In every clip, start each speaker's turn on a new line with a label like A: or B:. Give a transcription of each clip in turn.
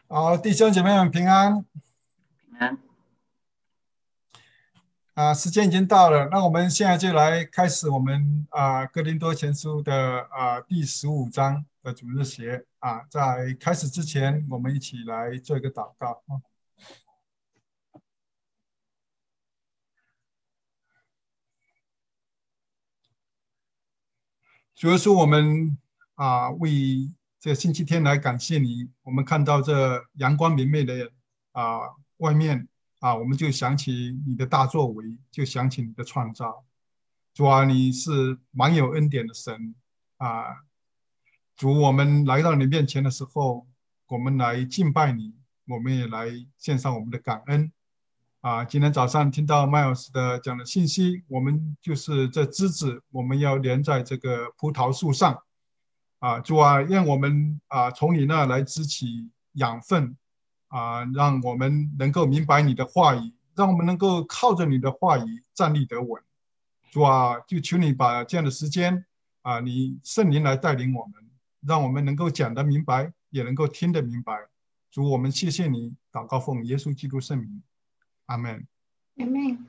A: 好，弟兄姐妹们平安
B: 平安。
A: 时间已经到了，那我们现在就来开始我们哥林多前书的第15章的主日学在开始之前，我们一起来做一个祷告啊。主耶稣，我们为这星期天来感谢你，我们看到这阳光明媚的啊、外面我们就想起你的大作为，就想起你的创造。主啊，你是满有恩典的神啊！主，我们来到你面前的时候，我们来敬拜你，我们也来献上我们的感恩今天早上听到麦老师的讲的信息，我们就是这枝子，我们要连在这个葡萄树上主啊，让我们从你那来支起养分让我们能够明白你的话语，让我们能够靠着你的话语站立得稳。主啊，就求你把这样的时间你圣灵来带领我们，让我们能够讲得明白，也能够听得明白。主，我们谢谢你，祷告奉耶稣基督圣名，阿门。
B: Amen。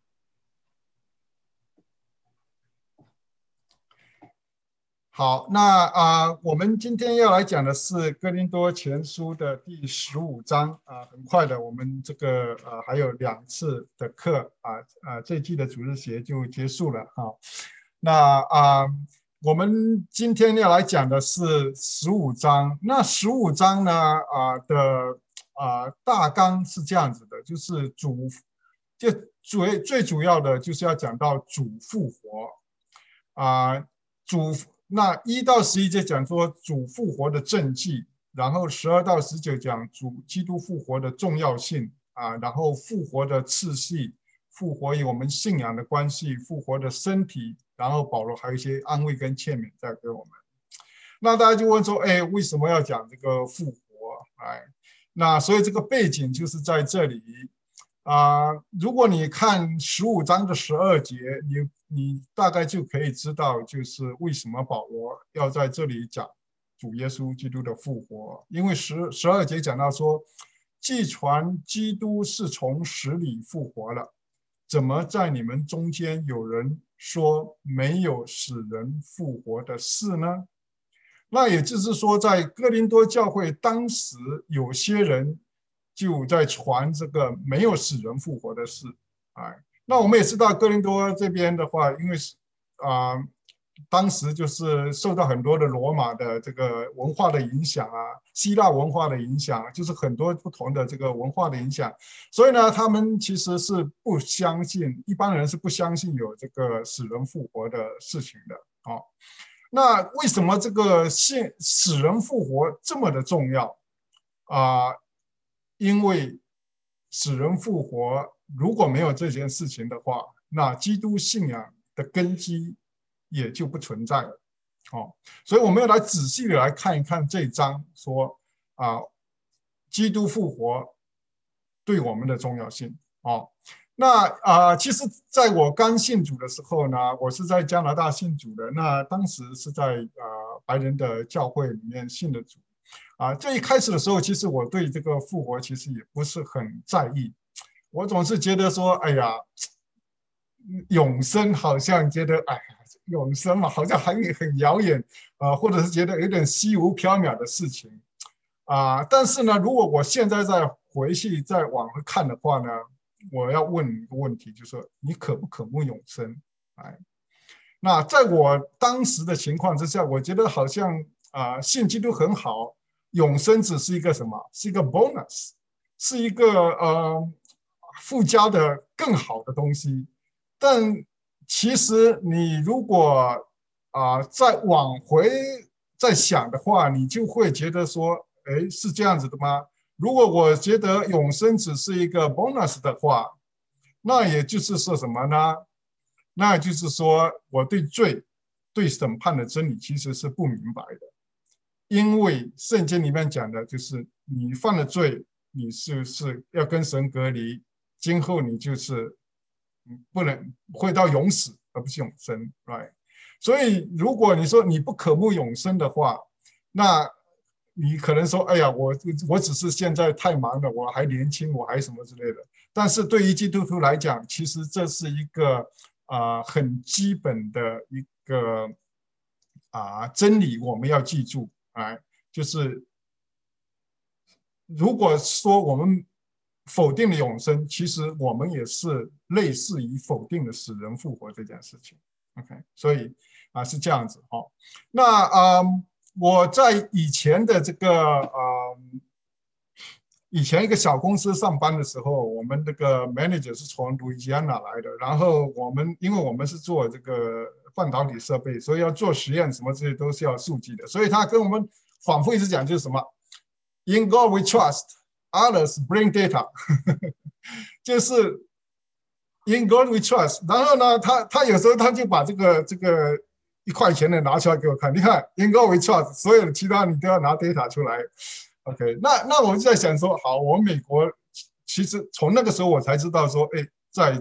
A: 好，那我们今天要来讲的是哥林多前书的第15章很快的，我们这个还有2次的课这一季的主日学就结束了那我们今天要来讲的是15章。那15章呢的大纲是这样子的，就是就最主要的就是要讲到主复活主那1到11节讲说主复活的政绩，然后12到19讲主基督复活的重要性然后复活的次序，复活与我们信仰的关系，复活的身体，然后保罗还有一些安慰跟劝勉在给我们。那大家就问说，哎，为什么要讲这个复活？那所以这个背景就是在这里如果你看15章的12节，你大概就可以知道，就是为什么保罗要在这里讲主耶稣基督的复活。因为12节讲到说，既传基督是从死里复活了，怎么在你们中间有人说没有使人复活的事呢？那也就是说，在哥林多教会当时有些人就在传这个没有使人复活的事那我们也知道哥林多这边的话，因为啊、呃当时就是受到很多的罗马的这个文化的影响希腊文化的影响，就是很多不同的这个文化的影响，所以呢，他们其实是不相信，一般人是不相信有这个使人复活的事情的那为什么这个使人复活这么的重要啊？因为使人复活如果没有这件事情的话，那基督信仰的根基也就不存在了。所以我们要来仔细的来看一看这一章，说基督复活对我们的重要性那其实在我刚信主的时候呢，我是在加拿大信主的。那当时是在白人的教会里面信的主这一开始的时候，其实我对这个复活其实也不是很在意。我总是觉得说，哎呀，永生好像觉得，哎呀，永生嘛，好像很遥远或者是觉得有点虚无缥缈的事情但是呢，如果我现在再回去再往回看的话呢，我要问一个问题，就是说你渴不渴慕永生？那在我当时的情况之下，我觉得好像信基督很好，永生只是一个什么？是一个 bonus，是一个附加的更好的东西。但其实你如果再往回再想的话，你就会觉得说，哎，是这样子的吗？如果我觉得永生只是一个 bonus 的话，那也就是说什么呢？那就是说我对罪、对审判的真理其实是不明白的，因为圣经里面讲的就是你犯了罪，你是要跟神隔离，今后你就是不能会到永死，而不是永生，right？所以如果你说你不渴慕永生的话，那你可能说，哎呀，我只是现在太忙了，我还年轻，我还什么之类的。但是对于基督徒来讲，其实这是一个很基本的一个真理，我们要记住就是如果说我们否定了永生，其实我们也是类似于否定了死人复活这件事情。OK， 所以是这样子。好，那我在以前的这个以前一个小公司上班的时候，我们这个 manager 是从路易吉安那来的，然后因为我们是做这个半导体设备，所以要做实验什么这些都是要数据的，所以他跟我们反复一直讲就是什么 In God we trust, others bring data 就是 In God we trust。然后呢，他有时候他就把这个1块钱的拿出来给我看，你看 In God we trust， 所有的其他你都要拿 data 出来。OK， 那我就在想说，好，我们美国其实从那个时候我才知道说，哎，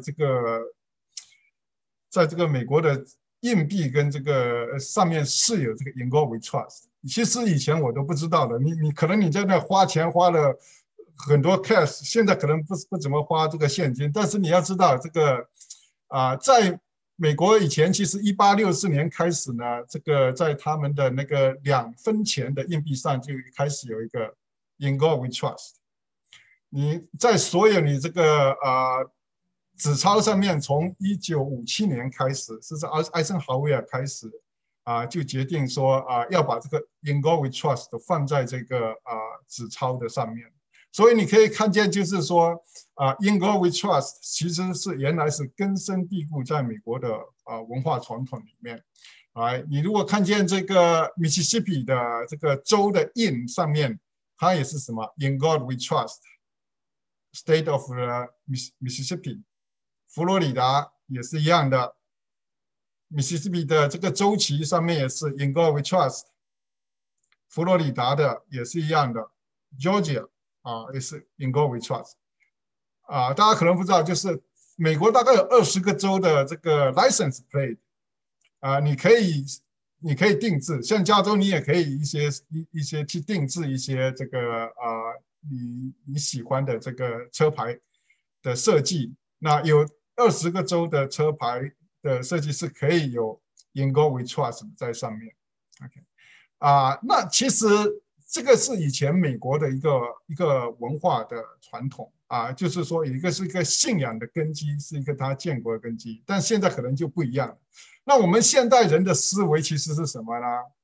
A: 在这个美国的硬币跟这个上面是有这个 In God we trust。其实以前我都不知道的，你可能你在那花钱花了很多 cash， 现在可能不怎么花这个现金，但是你要知道这个在美国以前，其实1864年开始呢，这个在他们的那个2分钱的硬币上就开始有一个 In God we trust。你在所有你这个纸钞上面，从1957年开始，是在艾森豪威尔开始就决定说要把这个 In God we trust 放在这个纸钞的上面。所以你可以看见，就是说In God we trust 其实是原来是根深蒂固在美国的文化传统里面。你如果看见这个 Mississippi 的这个州的 in 上面，它也是什么 In God we trust。State of Mississippi， 佛罗里达也是一样的 ，Mississippi 的这个州旗上面也是 In God we trust， 佛罗里达的也是一样的 ，Georgia 也是 In God we trust。大家可能不知道，就是美国大概有20个州的这个 license plate，你可以定制，像加州你也可以一些去定制一些这个你喜欢的这个车牌的设计。那有20个州的车牌的设计是可以有 In God we trust 在上面。OK，那其实这个是以前美国的一个文化的传统就是说是一个信仰的根基，是一个他建国的根基，但现在可能就不一样了。那我们现代人的思维其实是什么呢？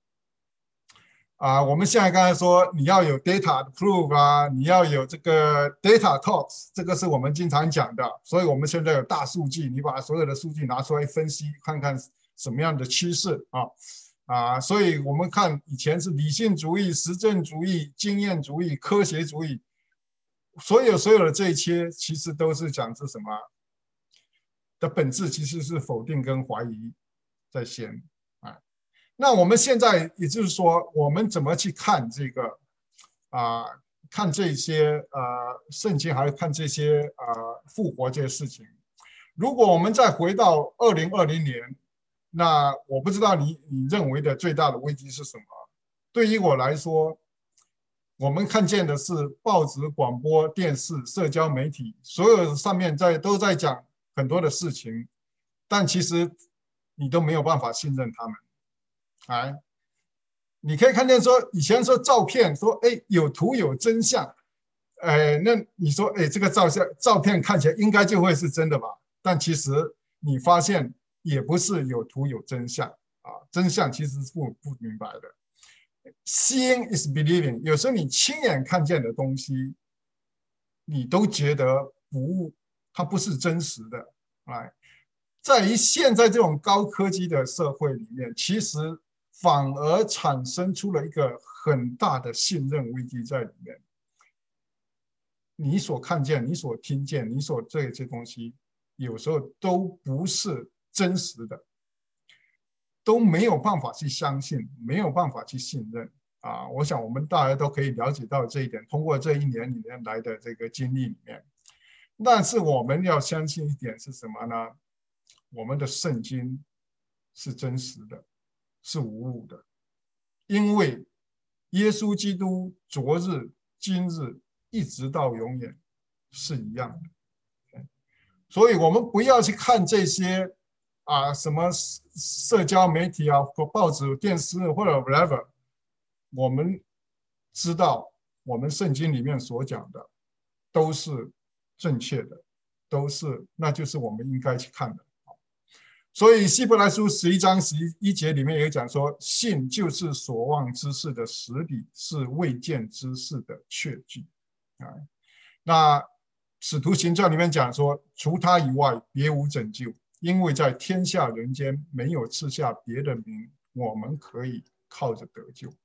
A: 我们现在刚才说你要有 data proof 你要有这个 data talks， 这个是我们经常讲的。所以我们现在有大数据，你把所有的数据拿出来分析，看看什么样的趋势所以我们看以前是理性主义、实证主义、经验主义、科学主义，所有的这一切其实都是讲是什么的本质，其实是否定跟怀疑在先那我们现在也就是说，我们怎么去看这个看这些圣经，还有看这些复活这些事情？如果我们再回到2020年，那我不知道你认为的最大的危机是什么？对于我来说，我们看见的是报纸、广播电视、社交媒体，所有上面都在讲很多的事情，但其实你都没有办法信任他们。你可以看见说，以前说照片说，有图有真相，那你说，这个照片看起来应该就会是真的吧？但其实你发现也不是有图有真相真相其实是不明白的。Seeing is believing， 有时候你亲眼看见的东西，你都觉得它不是真实的。在于现在这种高科技的社会里面，其实反而产生出了一个很大的信任危机在里面。你所看见、你所听见、你所这些东西，有时候都不是真实的，都没有办法去相信，没有办法去信任我想我们大家都可以了解到这一点，通过这1年里面来的这个经历里面。但是我们要相信一点是什么呢？我们的圣经是真实的，是无误的，因为耶稣基督昨日、今日一直到永远是一样的。所以我们不要去看这些什么社交媒体报纸、电视或者 whatever， 我们知道我们圣经里面所讲的都是正确的，那就是我们应该去看的。所以希伯来书11章11节里面有讲说，信就是所望之事的实底，是未见之事的确据。那使徒行传里面讲说，除他以外别无拯救，因为在天下人间没有赐下别的名，我们可以靠着得救。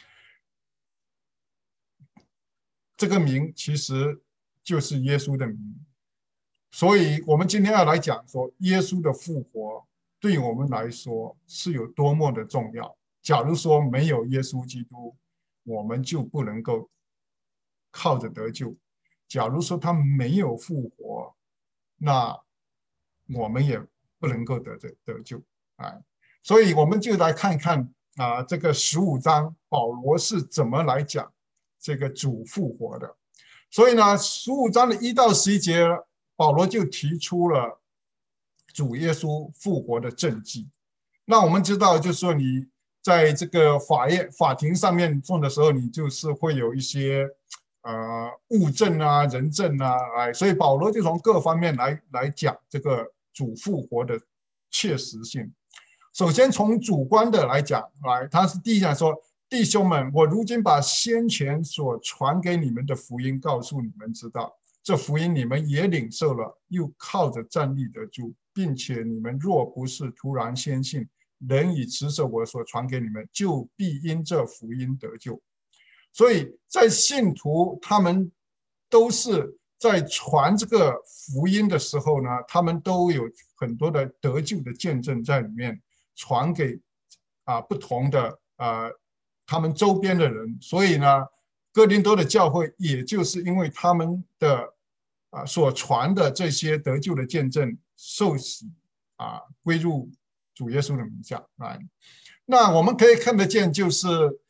A: 这个名其实就是耶稣的名。所以我们今天要来讲说，耶稣的复活对我们来说是有多么的重要。假如说没有耶稣基督，我们就不能够靠着得救。假如说他没有复活，那我们也不能够得救。所以我们就来看看这个15章保罗是怎么来讲这个主复活的。所以呢，15章的1到11节，保罗就提出了主耶稣复活的证据。那我们知道，就是说你在这个法庭上面做的时候，你就是会有一些物证啊、人证啊，所以保罗就从各方面来讲这个主复活的确实性。首先从主观的来讲，他是第一讲说，弟兄们，我如今把先前所传给你们的福音告诉你们知道，这福音你们也领受了，又靠着站立得住，并且你们若不是突然先信，仍以持守我所传给你们，就必因这福音得救。所以在信徒他们都是在传这个福音的时候呢，他们都有很多的得救的见证在里面，传给不同的他们周边的人。所以呢，哥林多的教会也就是因为他们的所传的这些得救的见证，受洗归入主耶稣的名下。那我们可以看得见，就是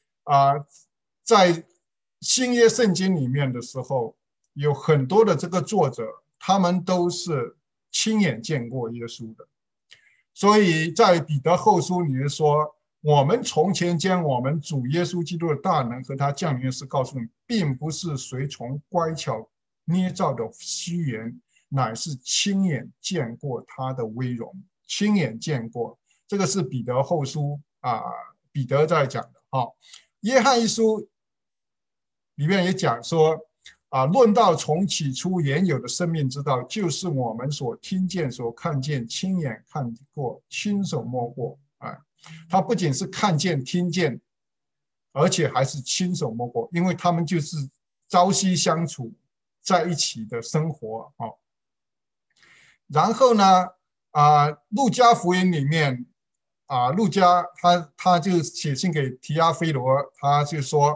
A: 在新约圣经里面的时候，有很多的这个作者，他们都是亲眼见过耶稣的。所以在彼得后书里面说，我们从前将我们主耶稣基督的大能和他降临的事告诉你，并不是随从乖巧捏造的虚言，乃是亲眼见过他的威容。亲眼见过，这个是彼得后书彼得在讲的。约翰一书里面也讲说，论到从起初原有的生命之道，就是我们所听见、所看见、亲眼看过、亲手摸过。他不仅是看见、听见，而且还是亲手摸过，因为他们就是朝夕相处在一起的生活。然后呢，路加福音里面，路加他就写信给提阿非罗，他就说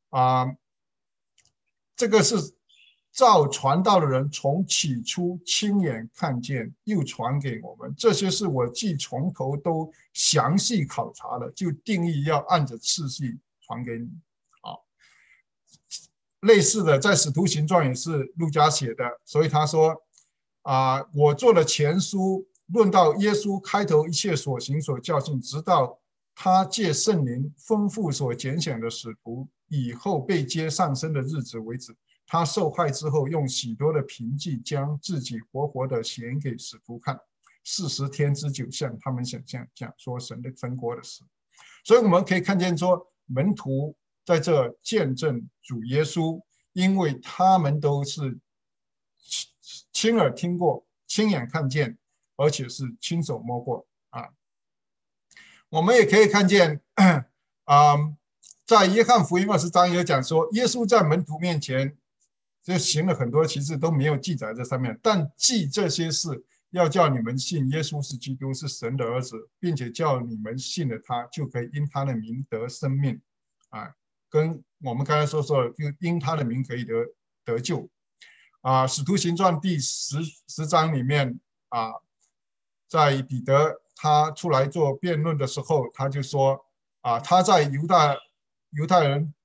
A: 这个是照传道的人从起初亲眼看见，又传给我们，这些是我既从头都详细考察了，就定义要按着次序传给你。类似的，在使徒行传也是路加写的，所以他说我做了前书，论到耶稣开头一切所行所教训，直到他借圣灵丰富所拣选的使徒以后被接上升的日子为止。他受害之后，用许多的凭据将自己活活的显给使徒看，40天之久，向他们讲说神国的事。所以我们可以看见说，门徒在这见证主耶稣，因为他们都是亲耳听过、亲眼看见，而且是亲手摸过。我们也可以看见在约翰福音20章有讲说，耶稣在门徒面前就行了很多，其实都没有记载在上面，但记这些事，要叫你们信耶稣是基督，是神的儿子，并且叫你们信了他，就可以因他的名得生命。跟我们刚才说就因他的名可以得救。使徒行传第10章里面在彼得他出来做辩论的时候，他就说他在犹太人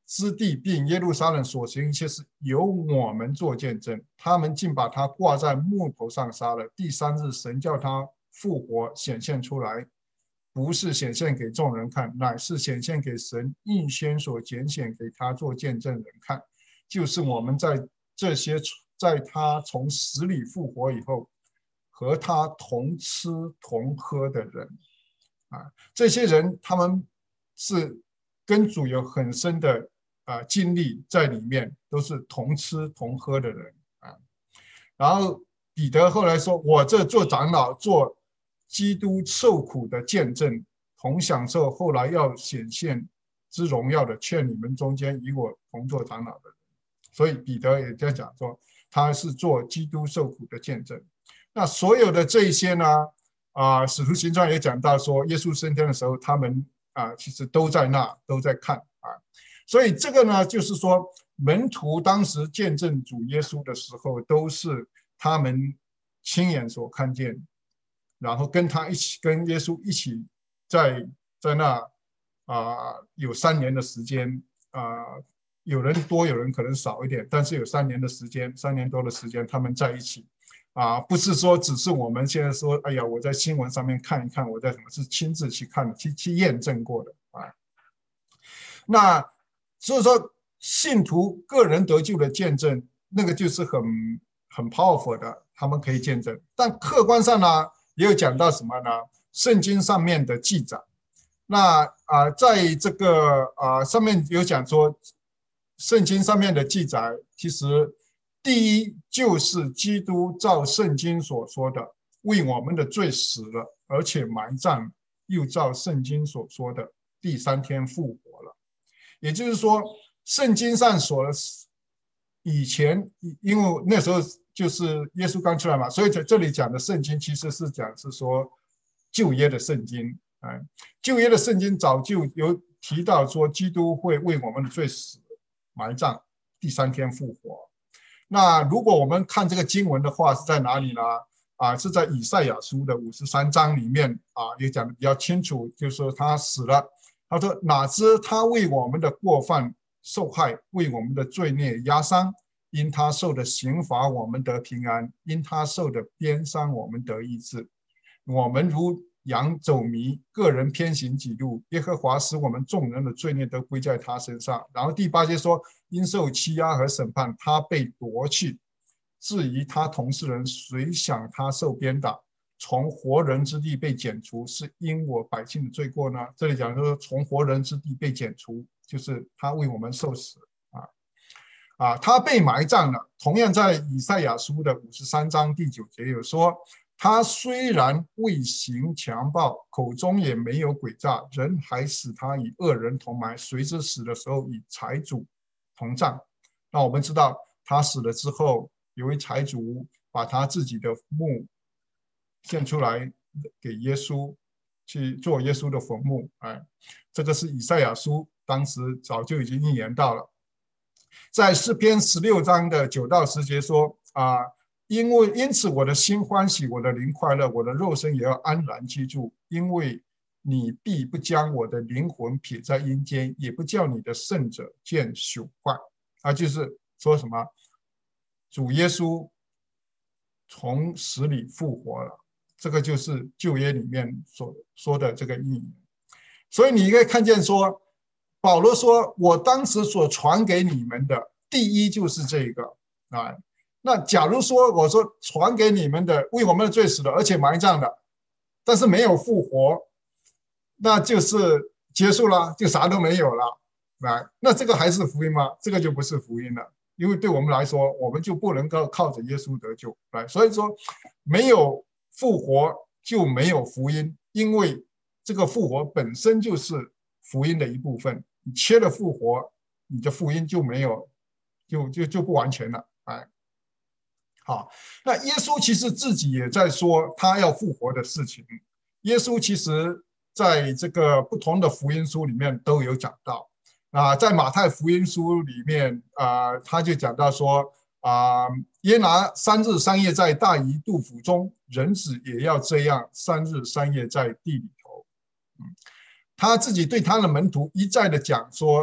A: 之地，并耶路撒冷所行一切事，由我们做见证。他们竟把他挂在木头上杀了。第三日，神叫他复活，显现出来，不是显现给众人看，乃是显现给神预先所拣选给他做见证人看，就是我们在他从死里复活以后，和他同吃同喝的人。这些人他们是跟主有很深的经历在里面，都是同吃同喝的人。然后彼得后来说，我这做长老，做基督受苦的见证，同享受后来要显现之荣耀的，劝你们中间与我同做长老的人。所以彼得也在讲说，他是做基督受苦的见证。那所有的这一些呢，使徒行传也讲到说，耶稣升天的时候，他们其实都在那，都在看。所以这个呢，就是说门徒当时见证主耶稣的时候，都是他们亲眼所看见，然后跟耶稣一起在那有3年的时间。有人多，有人可能少一点，但是有3年的时间，3年多的时间，他们在一起。不是说只是我们现在说，哎呀，我在新闻上面看一看，我在什么，是亲自去看，去验证过的。那所以说，信徒个人得救的见证，那个就是很 powerful 的，他们可以见证。但客观上呢，也有讲到什么呢？圣经上面的记载。那在这个上面有讲说，圣经上面的记载，其实第一就是基督照圣经所说的，为我们的罪死了，而且埋葬，又照圣经所说的第3天复活了。也就是说，圣经上所以前，因为那时候就是耶稣刚出来嘛，所以在这里讲的圣经其实是讲是说旧约的圣经。旧约的圣经早就有提到说，基督会为我们的罪死、埋葬，第3天复活。那如果我们看这个经文的话，是在哪里呢？是在以赛亚书的53章里面也讲的比较清楚，就是说他死了。他说：“哪知他为我们的过犯受害，为我们的罪孽压伤，因他受的刑罚，我们得平安；因他受的鞭伤，我们得医治。我们如羊走迷，个人偏行己路，耶和华使我们众人的罪孽都归在他身上。”然后第8节说：“因受欺压和审判，他被夺去。至于他同事人，谁想他受鞭打？从活人之地被剪除，是因我百姓的罪过呢？”这里讲说从活人之地被剪除，就是他为我们受死。他被埋葬了。同样在以赛亚书的53章第9节有说，他虽然未行强暴，口中也没有诡诈，人还使他与恶人同埋，谁知死的时候与财主同葬。那我们知道他死了之后，有位财主把他自己的墓献出来给耶稣，去做耶稣的坟墓。这个是以赛亚书当时早就已经预言到了。在诗篇16章的9到10节说因此我的心欢喜，我的灵快乐，我的肉身也要安然居住，因为你必不将我的灵魂撇在阴间，也不叫你的圣者见朽坏。就是说什么？主耶稣从死里复活了，这个就是旧约里面所说的这个意义。所以你可以看见说，保罗说，我当时所传给你们的第一就是这个。那假如说我说传给你们的为我们的罪死了，而且埋葬了，但是没有复活，那就是结束了，就啥都没有了。那这个还是福音吗？这个就不是福音了。因为对我们来说，我们就不能够靠着耶稣得救。所以说没有复活就没有福音，因为这个复活本身就是福音的一部分。你缺了复活，你的福音就没有，就不完全了。好，那耶稣其实自己也在说他要复活的事情。耶稣其实在这个不同的福音书里面都有讲到。在马太福音书里面他就讲到说耶拿3日3夜在大鱼肚腹中，人子也要这样3日3夜在地里头。他自己对他的门徒一再的讲说，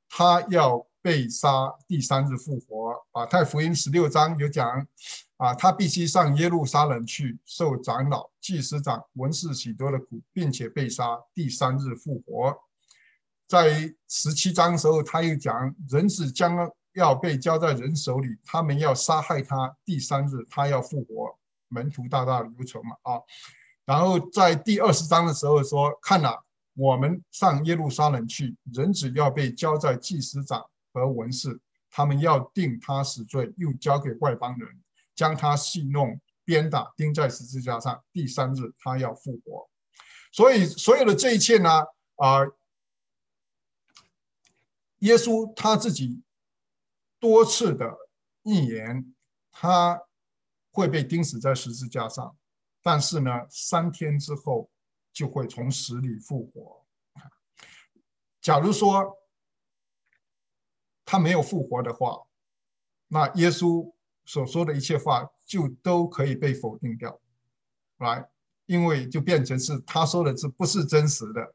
A: 他要被杀，第3日复活。马太福音16章有讲他必须上耶路撒冷去，受长老、祭司长、文士许多的苦，并且被杀，第3日复活。在17章的时候，他又讲人子将要被交在人手里，他们要杀害他，第3日他要复活。门徒大大的忧愁嘛然后在第20章的时候说，看哪，我们上耶路撒冷去，人子要被交在祭司长和文士，他们要定他死罪，又交给外邦人，将他戏弄、鞭打，钉在十字架上，第3日他要复活。所以所有的这一切呢耶稣他自己多次的预言，他会被钉死在十字架上，但是呢，3天之后就会从死里复活。假如说他没有复活的话，那耶稣所说的一切话就都可以被否定掉，因为就变成是他说的是不是真实的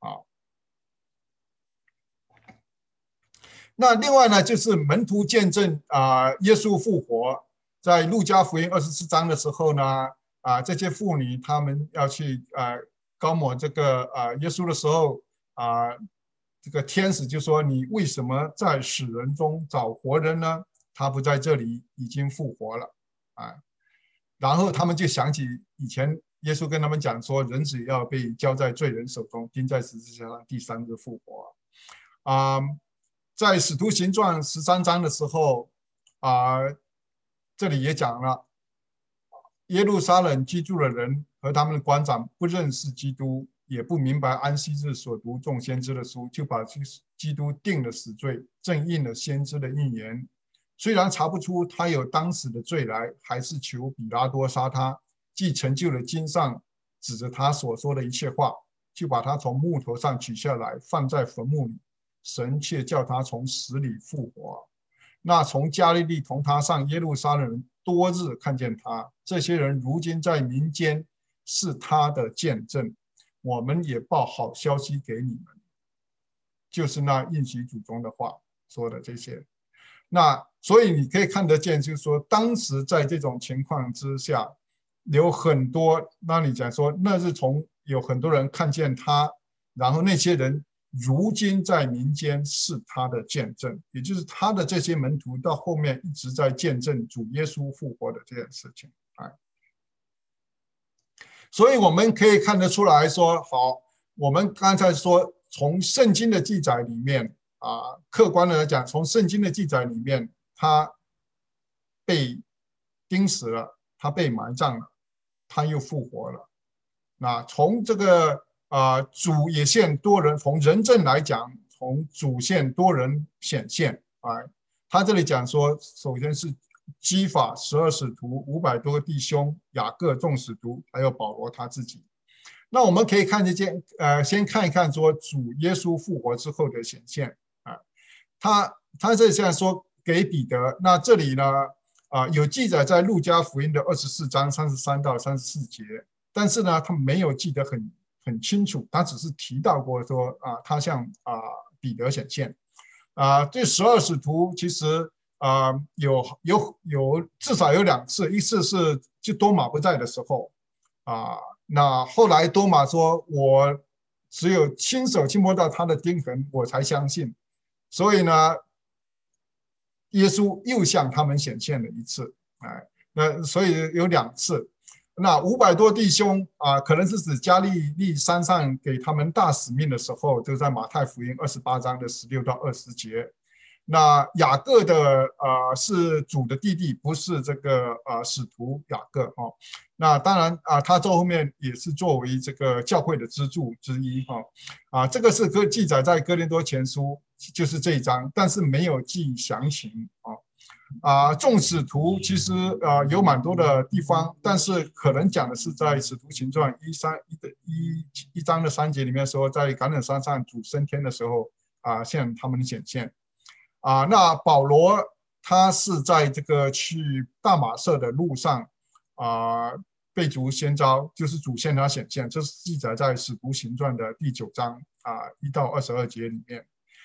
A: 那另外呢，就是门徒见证耶稣复活。在路加福音24章的时候呢，这些妇女她们要去膏抹这个耶稣的时候这个天使就说：“你为什么在死人中找活人呢？他不在这里，已经复活了。”然后他们就想起以前耶稣跟他们讲说，人子要被交在罪人手中，钉在十字架上，第3日复活。在使徒行传13章的时候这里也讲了，耶路撒冷居住的人和他们的官长不认识基督，也不明白安息日所读众先知的书，就把基督定了死罪，正应了先知的预言。虽然查不出他有当时的罪来，还是求比拉多杀他，既成就了经上指着他所说的一切话，就把他从木头上取下来，放在坟墓里。神却叫他从死里复活。那从加利利同他上耶路撒冷人多日看见他，这些人如今在民间是他的见证。我们也报好消息给你们，就是那应许祖宗的话说的这些。那所以你可以看得见，就是说当时在这种情况之下，有很多，那你讲说那是从有很多人看见他，然后那些人如今在民间是他的见证，也就是他的这些门徒到后面一直在见证主耶稣复活的这件事情。所以我们可以看得出来说，好，我们刚才说从圣经的记载里面客观的来讲，从圣经的记载里面，他被钉死了，他被埋葬了，他又复活了。那从这个主也现多人，从人证来讲，从主现多人显现他这里讲说，首先是基法12使徒500多个弟兄，雅各众使徒，还有保罗他自己。那我们可以看得见先看一看说主耶稣复活之后的显现他这现在说给彼得，那这里呢有记载在路加福音的24章33到34节，但是呢他没有记得很清楚，他只是提到过说他向彼得显现这12使徒其实有至少有2次，一次是就多马不在的时候那后来多马说，我只有亲手去摸到他的钉痕，我才相信。所以呢，耶稣又向他们显现了一次，那所以有2次。那500多弟兄可能是指加利利山上给他们大使命的时候，就在马太福音28章的16到20节。那雅各的是主的弟弟，不是这个使徒雅各那当然他在后面也是作为这个教会的支柱之一这个是记载在哥林多前书，就是这一章，但是没有记详情众使徒其实有蛮多的地方，但是可能讲的是在使徒行传1章的3节里面说，在橄榄山上主升天的时候向他们显现那保罗他是在这个去大马色的路上被主先召，就是主向他显现，这是记载在使徒行传的第9章1到22节里面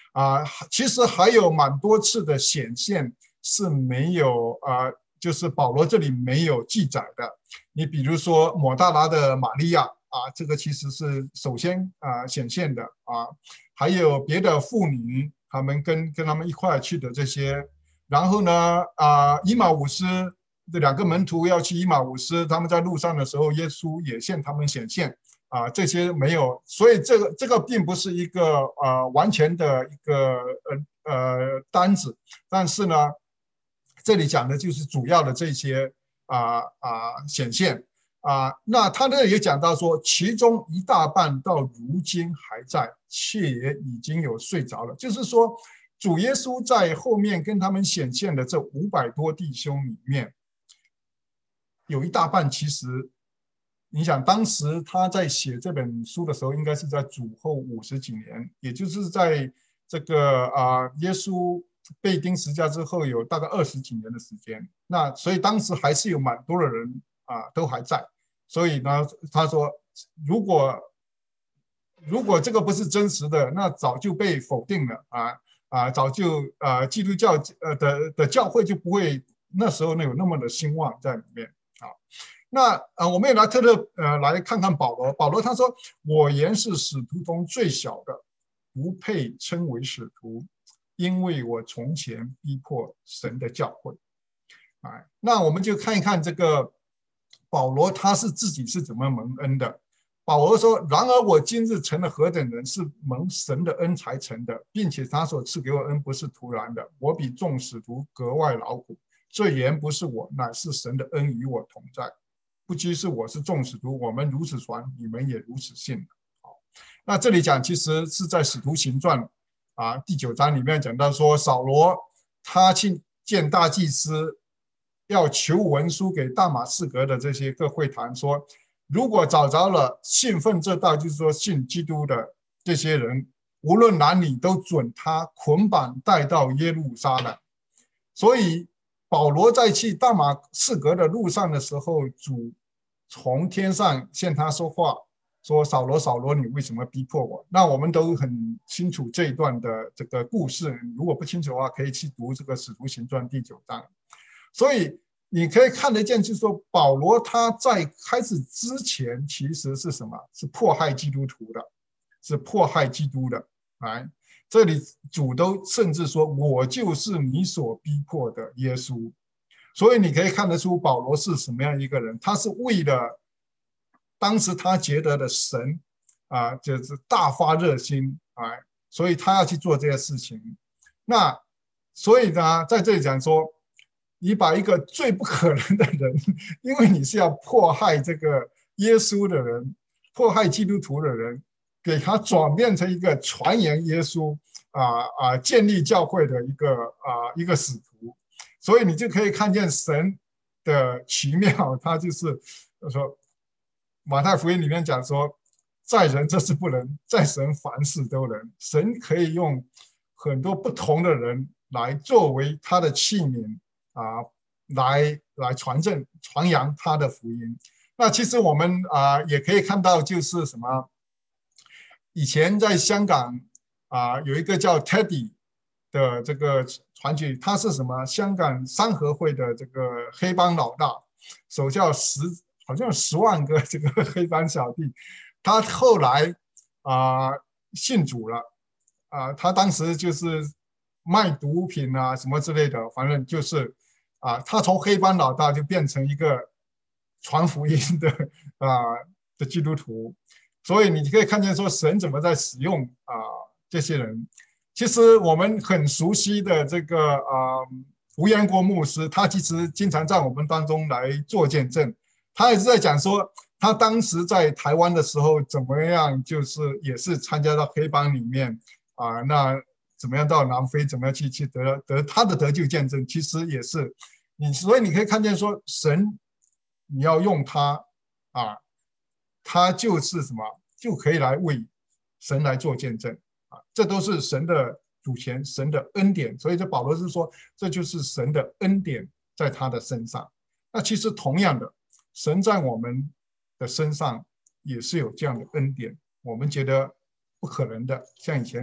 A: 其实还有蛮多次的显现是没有就是保罗这里没有记载的。你比如说抹大拉的玛利亚这个其实是首先显现的还有别的妇女，他们跟他们一块去的这些。然后呢以马忤斯这2个门徒要去以马忤斯，他们在路上的时候，耶稣也向他们显现这些没有，所以这个并不是一个完全的一个单子，但是呢，这里讲的就是主要的这些显现那他呢也讲到说，其中一大半到如今还在，却也已经有睡着了，就是说主耶稣在后面跟他们显现的这500多弟兄里面，有一大半其实。你想，当时他在写这本书的时候，应该是在主后50几年，也就是在这个耶稣被钉十字架之后，有大概20几年的时间。那所以当时还是有蛮多的人都还在。所以呢，他说，如果这个不是真实的，那早就被否定了早就基督教的教会就不会那时候有那么的兴旺在里面那我们也来来看看保罗。保罗他说：“我原是使徒中最小的，不配称为使徒，因为我从前逼迫神的教会。”那我们就看一看这个保罗他是自己是怎么蒙恩的。保罗说：“然而我今日成了何等人，是蒙神的恩才成的，并且他所赐给我恩不是突然的，我比众使徒格外劳苦。这原不是我，乃是神的恩与我同在。不知是我是众使徒，我们如此传，你们也如此信。”那这里讲其实是在使徒行传第9章里面讲到说，扫罗他去见大祭司，要求文书给大马士革的这些各会堂，说如果找着了信奉这道，就是说信基督的这些人，无论男女，都准他捆绑带到耶路撒冷。所以保罗在去大马士革的路上的时候，主从天上向他说话，说：“扫罗，扫罗，你为什么逼迫我？”那我们都很清楚这一段的这个故事，如果不清楚的话，可以去读这个《使徒行传》第9章。所以你可以看得见，就是说保罗他在开始之前其实是什么？是迫害基督徒的，是迫害基督的。这里主都甚至说：“我就是你所逼迫的耶稣。”所以你可以看得出保罗是什么样一个人，他是为了当时他觉得的神就是大发热心所以他要去做这些事情。那所以呢，在这里讲说，你把一个最不可能的人，因为你是要迫害这个耶稣的人，迫害基督徒的人，给他转变成一个传扬耶稣建立教会的一个使徒。所以你就可以看见神的奇妙，他就是说，马太福音里面讲说，在人这是不能，在神凡事都能。神可以用很多不同的人来作为他的器皿来传扬他的福音。那其实我们也可以看到，就是什么，以前在香港有一个叫 Teddy 的这个传奇，他是什么？香港三合会的这个黑帮老大，手下好像10万个这个黑帮小弟。他后来信主了他当时就是卖毒品什么之类的，反正就是他从黑帮老大就变成一个传福音的基督徒。所以你可以看见说神怎么在使用这些人。其实我们很熟悉的这个吴彦国牧师，他其实经常在我们当中来做见证。他也是在讲说，他当时在台湾的时候怎么样，就是也是参加到黑帮里面那怎么样到南非，怎么样去得他的得救见证，其实也是所以你可以看见说，神你要用他他就是什么，就可以来为神来做见证这都是神的主权，神的恩典。所以这保罗是说，这就是神的恩典在他的身上。那其实同样的，神在我们的身上也是有这样的恩典，我们觉得不可能的，像以前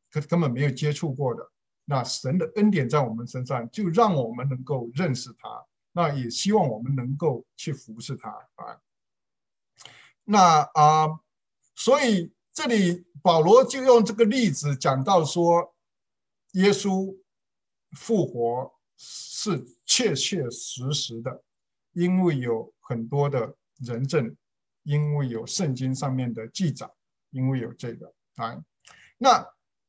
A: 根本没有接触过的，那神的恩典在我们身上，就让我们能够认识他，那也希望我们能够去服侍他啊。那所以这里保罗就用这个例子讲到说，耶稣复活是确确实实的，因为有很多的人证，因为有圣经上面的记载，因为有这个啊。那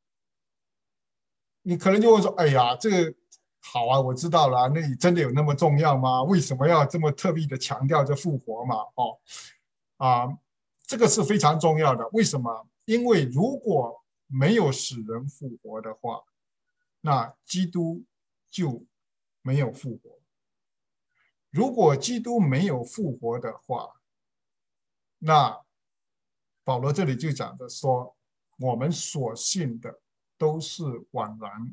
A: 你可能就会说，哎呀，这个好啊，我知道了，那你真的有那么重要吗？为什么要这么特别的强调这复活嘛？这个是非常重要的。为什么？因为如果没有使人复活的话，那基督就没有复活。如果基督没有复活的话，那保罗这里就讲的说，我们所信的都是枉然，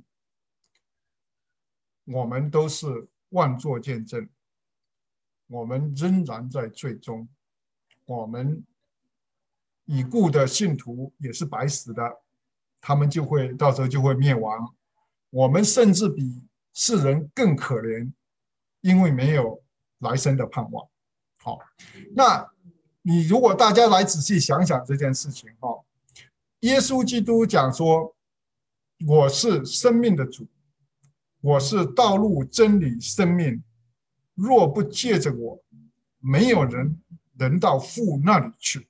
A: 我们都是妄作见证，我们仍然在罪中，我们已故的信徒也是白死的，他们就会到时候就会灭亡。我们甚至比世人更可怜，因为没有来生的盼望。好，那你如果大家来仔细想想这件事情，耶稣基督讲说，我是生命的主，我是道路真理生命，若不借着我，没有人能到父那里去。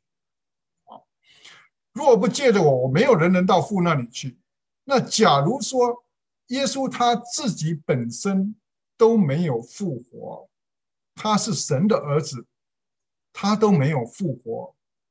A: 若不借着我，没有人能到父那里去。那假如说耶稣他自己本身都没有复活，他是神的儿子，他都没有复活，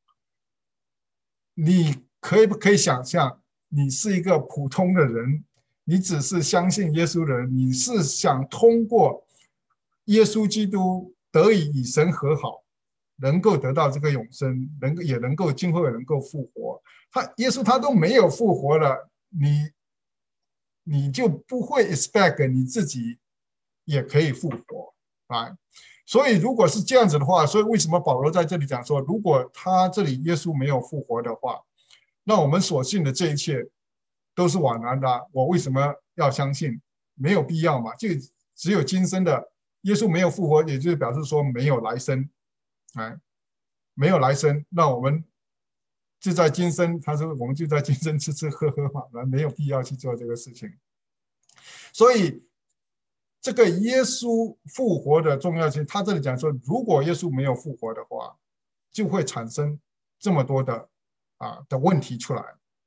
A: 你可不可以想象，你是一个普通的人，你只是相信耶稣的人，你是想通过耶稣基督得以与神和好，能够得到这个永生，也能够今后也能够复活。耶稣他都没有复活了，你就不会 expect 你自己也可以复活啊。所以如果是这样子的话，所以为什么保罗在这里讲说，如果他这里耶稣没有复活的话，那我们所信的这一切都是枉然的。我为什么要相信？没有必要嘛，就只有今生的耶稣没有复活，也就是表示说没有来生，没有来生，那我们就在今生，他说我们就在今生吃吃喝喝嘛，没有必要去做这个事情。所以这个耶稣复活的重要性，他这里讲说，如果耶稣没有复活的话，就会产生这么多的问题出来。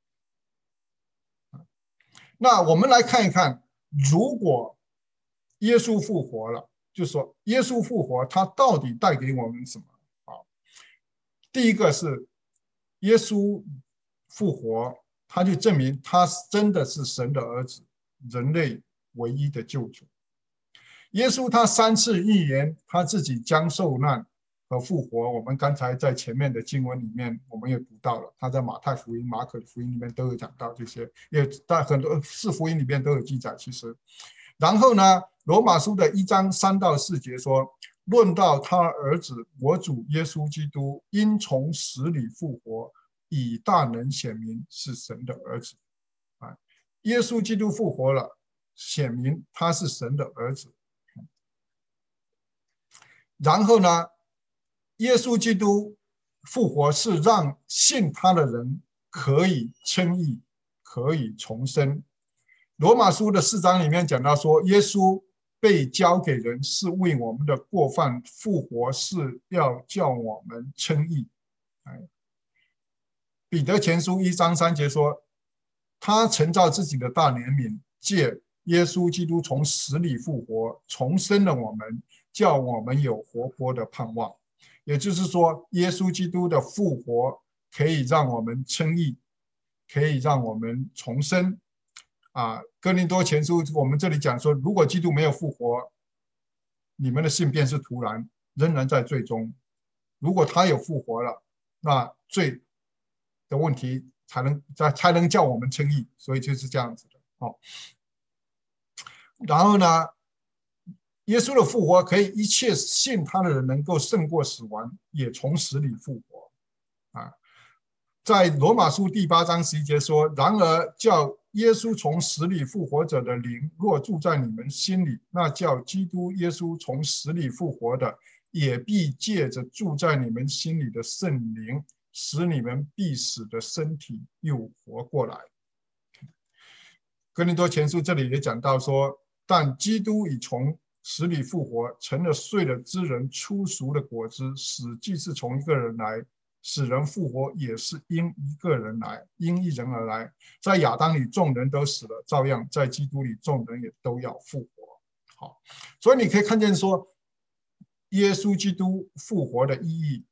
A: 那我们来看一看，如果耶稣复活了，就说耶稣复活，他到底带给我们什么？第一个是耶稣复活，他就证明他真的是神的儿子，人类唯一的救主。耶稣他3次预言他自己将受难和复活，我们刚才在前面的经文里面我们也读到了，他在马太福音、马可福音里面都有讲到这些，也在很多4福音里面都有记载。其实，然后呢，罗马书的1章3到4节说，论到他儿子我主耶稣基督因从死里复活，以大能显明是神的儿子。耶稣基督复活了，显明他是神的儿子。然后呢，耶稣基督复活是让信他的人可以称义，可以重生。罗马书的4章里面讲到说，耶稣被交给人是为我们的过犯，复活是要叫我们称义。彼得前书1章3节说，他曾照自己的大怜悯，借耶稣基督从死里复活，重生了我们，叫我们有活泼的盼望。也就是说，耶稣基督的复活可以让我们称义，可以让我们重生。哥林多前书我们这里讲说，如果基督没有复活，你们的信便是徒然，仍然在罪中。如果他有复活了，那罪的问题才能叫我们称义，所以就是这样子的。然后呢，耶稣的复活可以一切信他的人能够胜过死亡，也从死里复活。在罗马书第8章11节说，然而叫耶稣从死里复活者的灵若住在你们心里，那叫基督耶稣从死里复活的，也必借着住在你们心里的圣灵，使你们必死的身体又活过来。哥林多前书这里也讲到说，但基督已从死里复活，成了睡了之人初熟的果子，死既是从一个人来，使人复活也是因一个人来，因一人而来。在亚当里众人都死了，照样在基督里众人也都要复活。好，所以你可以看见说，耶稣基督复活的意义，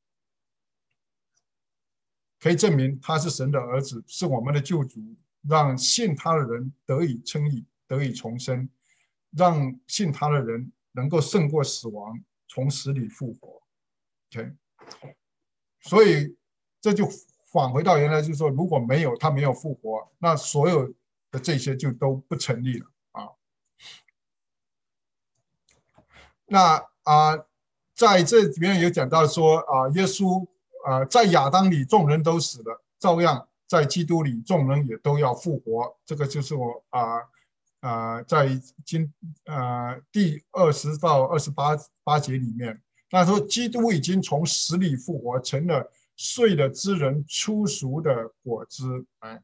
A: 可以证明他是神的儿子，是我们的救主，让信他的人得以称义，得以重生，让信他的人能够胜过死亡，从死里复活。OK， 所以这就返回到原来，就是说，如果没有他没有复活，那所有的这些就都不成立了啊。那在这里面有讲到说耶稣在亚当里众人都死了，照样在基督里众人也都要复活。这个就是我在第20到28节里面，那说基督已经从死里复活，成了睡了之人初熟的果子。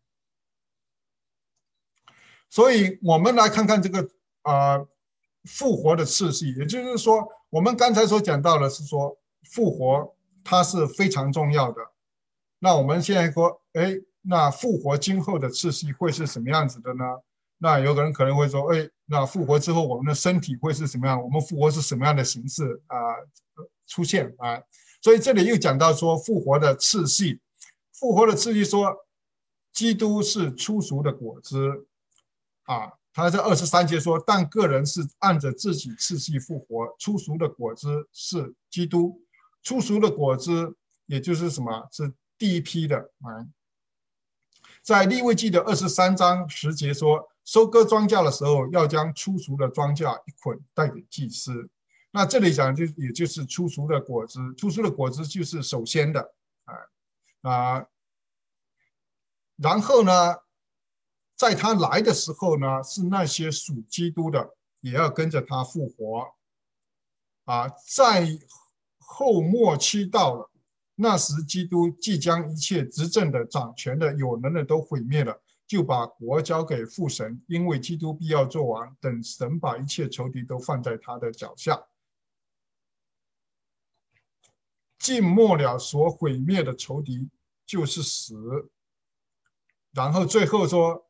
A: 所以我们来看看这个复活的次序，也就是说，我们刚才所讲到的是说，复活它是非常重要的。那我们现在说，那复活今后的次序会是什么样子的呢？那有个人可能会说，那复活之后我们的身体会是什么样？我们复活是什么样的形式出现啊？所以这里又讲到说复活的次序，复活的次序说，基督是初熟的果子他在23节说，但个人是按着自己次序复活，初熟的果子是基督，初熟的果子也就是什么？是第一批的在利未记的23章10节说，收割庄稼的时候，要将初熟的庄稼一捆带给祭司。那这里讲也就是初熟的果子，初熟的果子就是首先的然后呢，在他来的时候呢，是那些属基督的也要跟着他复活在后末期到了，那时基督即将一切执政的、掌权的、有能的都毁灭了，就把国交给父神，因为基督必要做王，等神把一切仇敌都放在他的脚下。尽末了所毁灭的仇敌就是死。然后最后说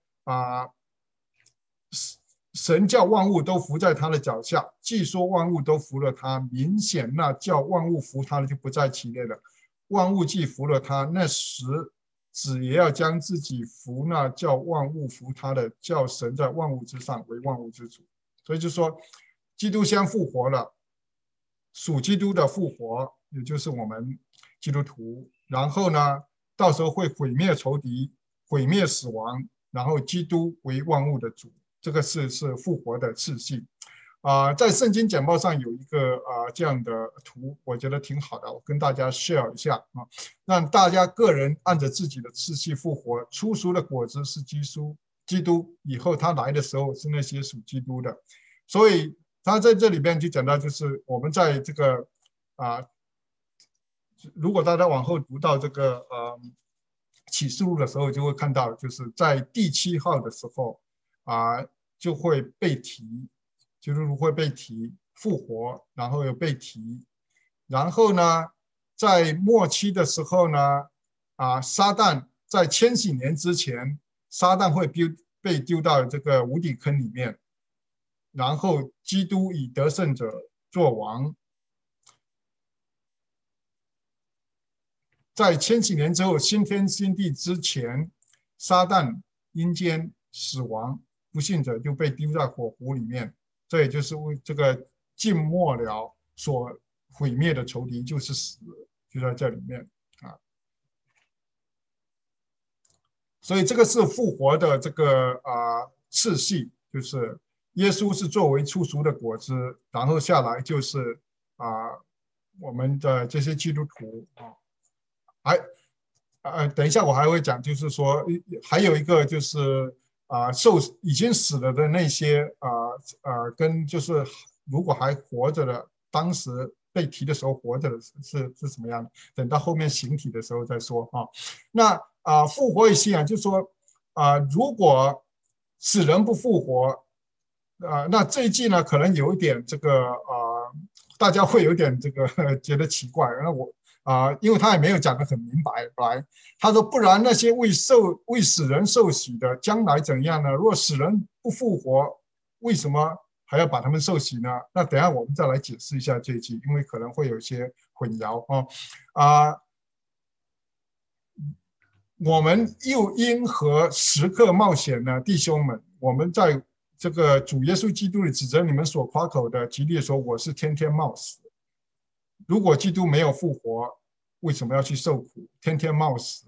A: 神叫万物都服在他的脚下，既说万物都服了他，明显那叫万物服他的就不在其内了。万物既服了他，那时子也要将自己服那叫万物服他的，叫神在万物之上为万物之主。所以就说基督先复活了，属基督的复活，也就是我们基督徒，然后呢到时候会毁灭仇敌，毁灭死亡，然后基督为万物的主，这个是复活的次序在圣经简报上有一个这样的图，我觉得挺好的，我跟大家 share 一下让大家个人按着自己的次序复活。初熟的果子是基督，以后他来的时候是那些属基督的。所以他在这里边就讲到，就是我们在这个如果大家往后读到这个启示录的时候，就会看到，就是在第7号的时候就会被提，就是会被提复活，然后又被提，然后呢，在末期的时候呢，撒旦在千禧年之前，撒旦会被丢到这个无底坑里面，然后基督以得胜者作王。在千禧年之后，新天新地之前，撒旦、阴间、死亡、不信者就被丢在火湖里面。这也就是为这个尽末了所毁灭的仇敌就是死，就在这里面所以这个是复活的这个次序，就是耶稣是作为初熟的果子，然后下来就是我们的这些基督徒等一下我还会讲，就是说还有一个就是已经死了的那些跟就是如果还活着的，当时被提的时候活着的是什么样的？等到后面形体的时候再说啊。那复活的信仰就是说如果死人不复活，那这一季呢可能有一点这个大家会有点这个觉得奇怪。那我因为他也没有讲得很明白来。他说不然那些为死人受洗的将来怎样呢？如果死人不复活，为什么还要把他们受洗呢？那等一下我们再来解释一下这一句，因为可能会有一些混淆我们又因何时刻冒险呢？弟兄们，我们在这个主耶稣基督里指着你们所夸口的，极力说我是天天冒死。如果基督没有复活，为什么要去受苦，天天冒死？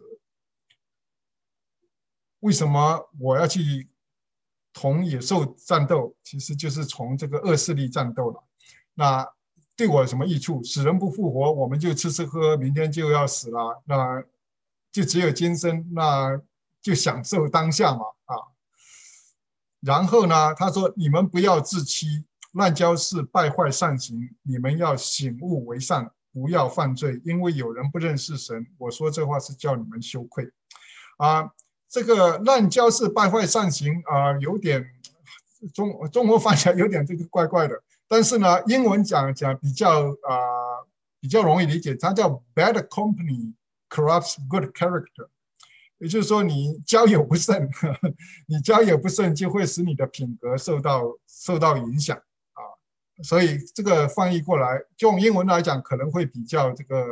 A: 为什么我要去同野兽战斗？其实就是从这个恶势力战斗了。那对我有什么益处？死人不复活，我们就吃吃喝喝，明天就要死了。那就只有今生，那就享受当下嘛然后呢，他说：“你们不要自欺，滥交是败坏善行，你们要醒悟为善，不要犯罪，因为有人不认识神。”我说这话是叫你们羞愧这个滥交是败坏善行有点中文翻起来有点这个怪怪的，但是呢，英文讲比较容易理解，它叫 bad company corrupts good character。也就是说，你交友不慎，你交友不慎就会使你的品格受到影响所以这个翻译过来，就用英文来讲，可能会比较这个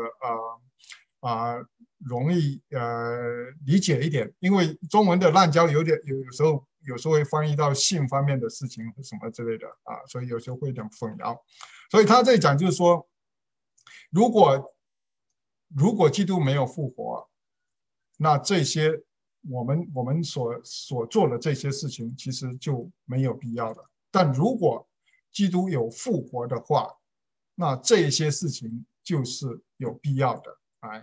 A: 容易理解一点，因为中文的滥交有时候会翻译到性方面的事情什么之类的所以有时候会有点混淆。所以他这里讲就是说，如果基督没有复活，那这些我们所做的这些事情其实就没有必要了。但如果基督有复活的话，那这些事情就是有必要的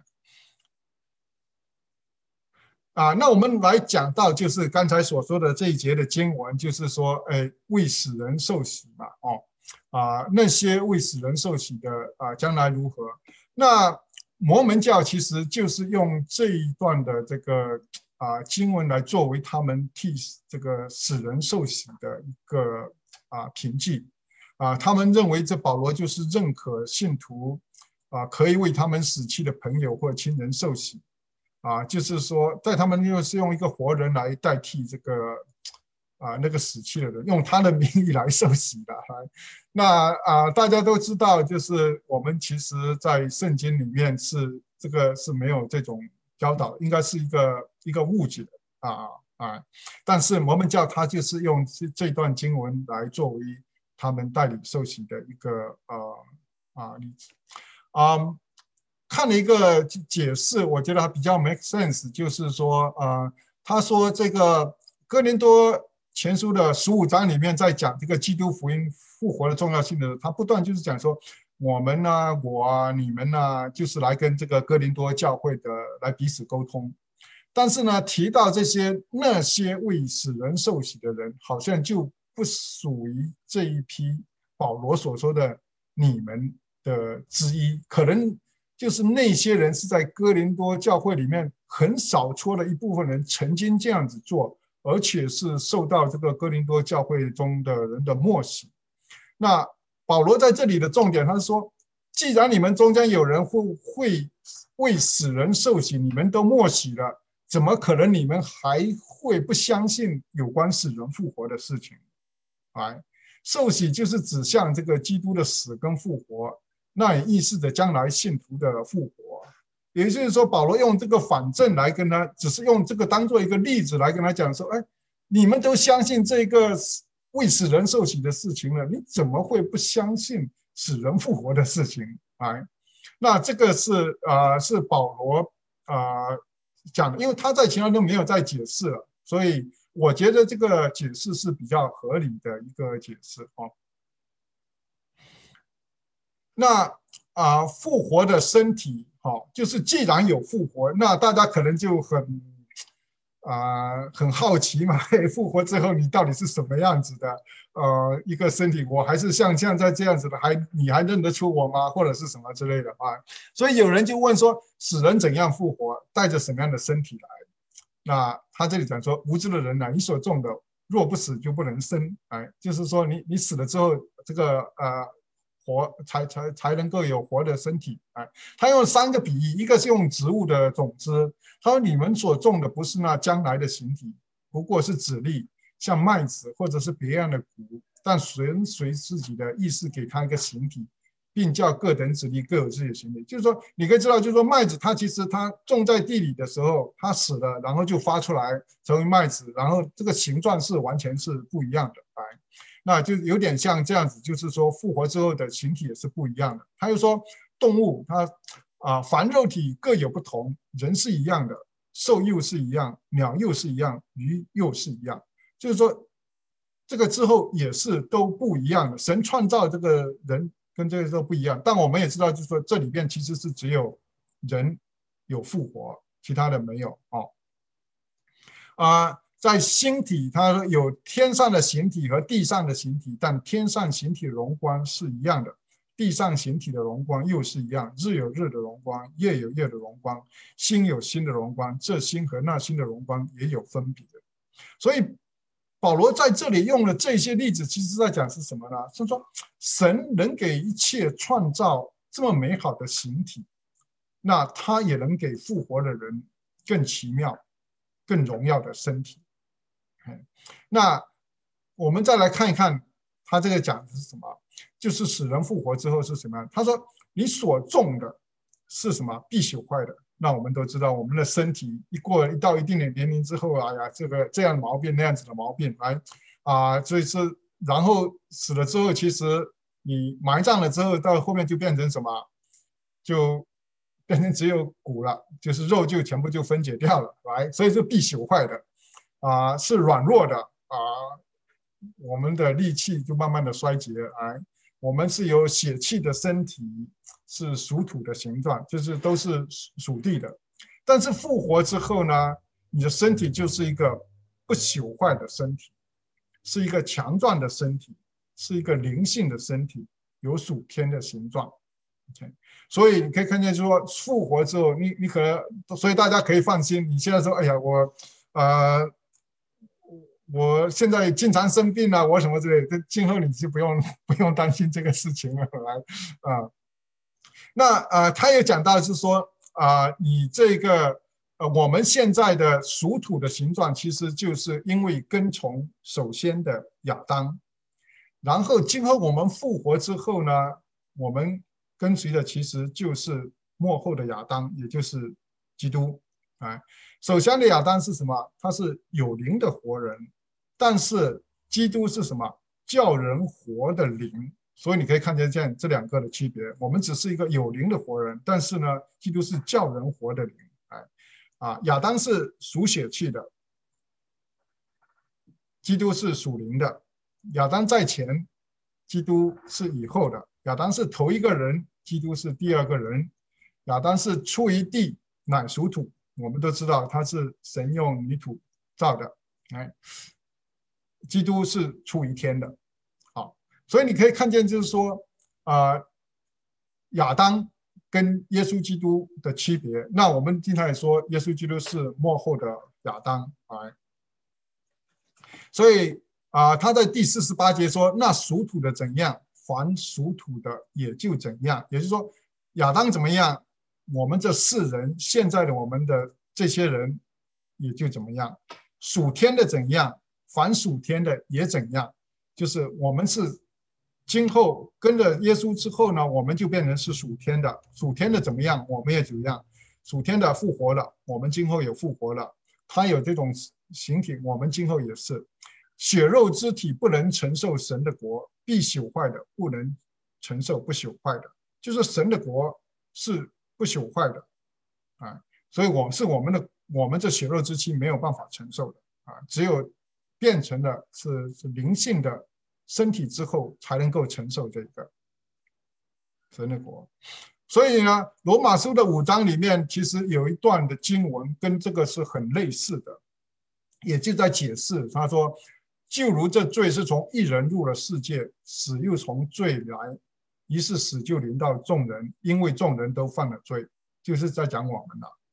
A: 那我们来讲到就是刚才所说的这一节的经文，就是说，为死人受洗嘛，那些为死人受洗的将来如何？那摩门教其实就是用这一段的这个经文来作为他们替这个死人受洗的一个凭据他们认为这保罗就是认可信徒可以为他们死去的朋友或亲人受洗就是说，在他们又是用一个活人来代替这个那个死去的人，用他的名义来受洗的那大家都知道，就是我们其实在圣经里面这个是没有这种教导，应该是一个误解但是摩门教他就是用这段经文来作为他们代理受洗的一个例子看了一个解释，我觉得比较 make sense， 就是说他说这个哥林多前书的15章里面在讲这个基督福音复活的重要性的时候，他不断就是讲说我们我你们就是来跟这个哥林多教会的来彼此沟通。但是呢，提到那些为死人受洗的人，好像就不属于这一批保罗所说的你们的之一，可能就是那些人是在哥林多教会里面很少数的一部分人曾经这样子做，而且是受到这个哥林多教会中的人的默许。那保罗在这里的重点，他是说，既然你们中间有人会为死人受洗，你们都默许了，怎么可能你们还会不相信有关死人复活的事情？受洗就是指向这个基督的死跟复活，那也意示着将来信徒的复活。也就是说，保罗用这个反证来跟他，只是用这个当做一个例子来跟他讲说，你们都相信这个为死人受洗的事情了，你怎么会不相信死人复活的事情？那这个是保罗讲的，因为他在其他都没有再解释了，所以我觉得这个解释是比较合理的一个解释那复活的身体就是既然有复活，那大家可能就很好奇嘛，复活之后你到底是什么样子的？一个身体，我还是像现在这样子的，你还认得出我吗？或者是什么之类的啊？所以有人就问说，死人怎样复活？带着什么样的身体来？那他这里讲说，无知的人你所种的，若不死就不能生。就是说你死了之后，这个活才能够有活的身体。他用3个比喻，一个是用植物的种子，他说你们所种的不是那将来的形体，不过是籽粒，像麦子或者是别样的谷，但随自己的意思给他一个形体，并叫各等子粒各有自己的形体。就是说，你可以知道，就是说麦子它其实它种在地里的时候，它死了，然后就发出来成为麦子，然后这个形状是完全是不一样的。那就有点像这样子，就是说复活之后的形体也是不一样的。他又说，动物它凡肉体各有不同，人是一样的，兽又是一样，鸟又是一样，鱼又是一样。就是说，这个之后也是都不一样的。神创造这个人跟这个都不一样，但我们也知道，就是说这里边其实是只有人有复活，其他的没有在形体，它有天上的形体和地上的形体，但天上形体的荣光是一样的，地上形体的荣光又是一样。日有日的荣光，夜有夜的荣光，星有星的荣光，这星和那星的荣光也有分别。所以保罗在这里用了这些例子，其实在讲是什么呢？是说神能给一切创造这么美好的形体，那他也能给复活的人更奇妙、更荣耀的身体。那我们再来看一看他这个讲的是什么，就是死人复活之后是什么？他说你所种的是什么？必朽坏的。那我们都知道，我们的身体一到一定的年龄之后，哎呀，这样的毛病那样子的毛病，所以是然后死了之后，其实你埋葬了之后，到后面就变成什么？就变成只有骨了，就是肉就全部就分解掉了，所以是必朽坏的。是软弱的我们的力气就慢慢的衰竭。我们是有血气的身体，是属土的形状，就是都是属地的。但是复活之后呢，你的身体就是一个不朽坏的身体，是一个强壮的身体，是一个灵性的身体，有属天的形状。所以你可以看见说复活之后，你可能，所以大家可以放心。你现在说，哎呀，我现在经常生病我什么之类的，今后你就不用担心这个事情了。那他也讲到是说你这个我们现在的属土的形状，其实就是因为跟从首先的亚当，然后今后我们复活之后呢，我们跟随的其实就是末后的亚当，也就是基督。首先的亚当是什么？他是有灵的活人，但是基督是什么？叫人活的灵。所以你可以看见这两个的区别。我们只是一个有灵的活人，但是呢，基督是叫人活的灵。亚当是属血气的，基督是属灵的。亚当在前，基督是以后的。亚当是头一个人，基督是第二个人。亚当是出于地，乃属土。我们都知道他是神用泥土造的。基督是出于天的。好，所以你可以看见，就是说亚当跟耶稣基督的区别。那我们经常也说，耶稣基督是末后的亚当。所以他在第48节说，那属土的怎样，凡属土的也就怎样。也就是说，亚当怎么样，我们这世人现在的我们的这些人也就怎么样。属天的怎样，凡属天的也怎样。就是我们是今后跟着耶稣之后呢，我们就变成是属天的。属天的怎么样，我们也怎么样。属天的复活了，我们今后也复活了。他有这种形体，我们今后也是。血肉之体不能承受神的国，必朽坏的不能承受不朽坏的。就是神的国是不朽坏的所以我们这血肉之躯没有办法承受的只有变成了是灵性的身体之后，才能够承受这个神的国。所以呢，罗马书的5章里面其实有一段的经文跟这个是很类似的。 也就在解释，他说，就如这罪是从一人入了世界，死又从罪来，于是死就临到众人，因为众人都犯了罪，就是在讲我们了，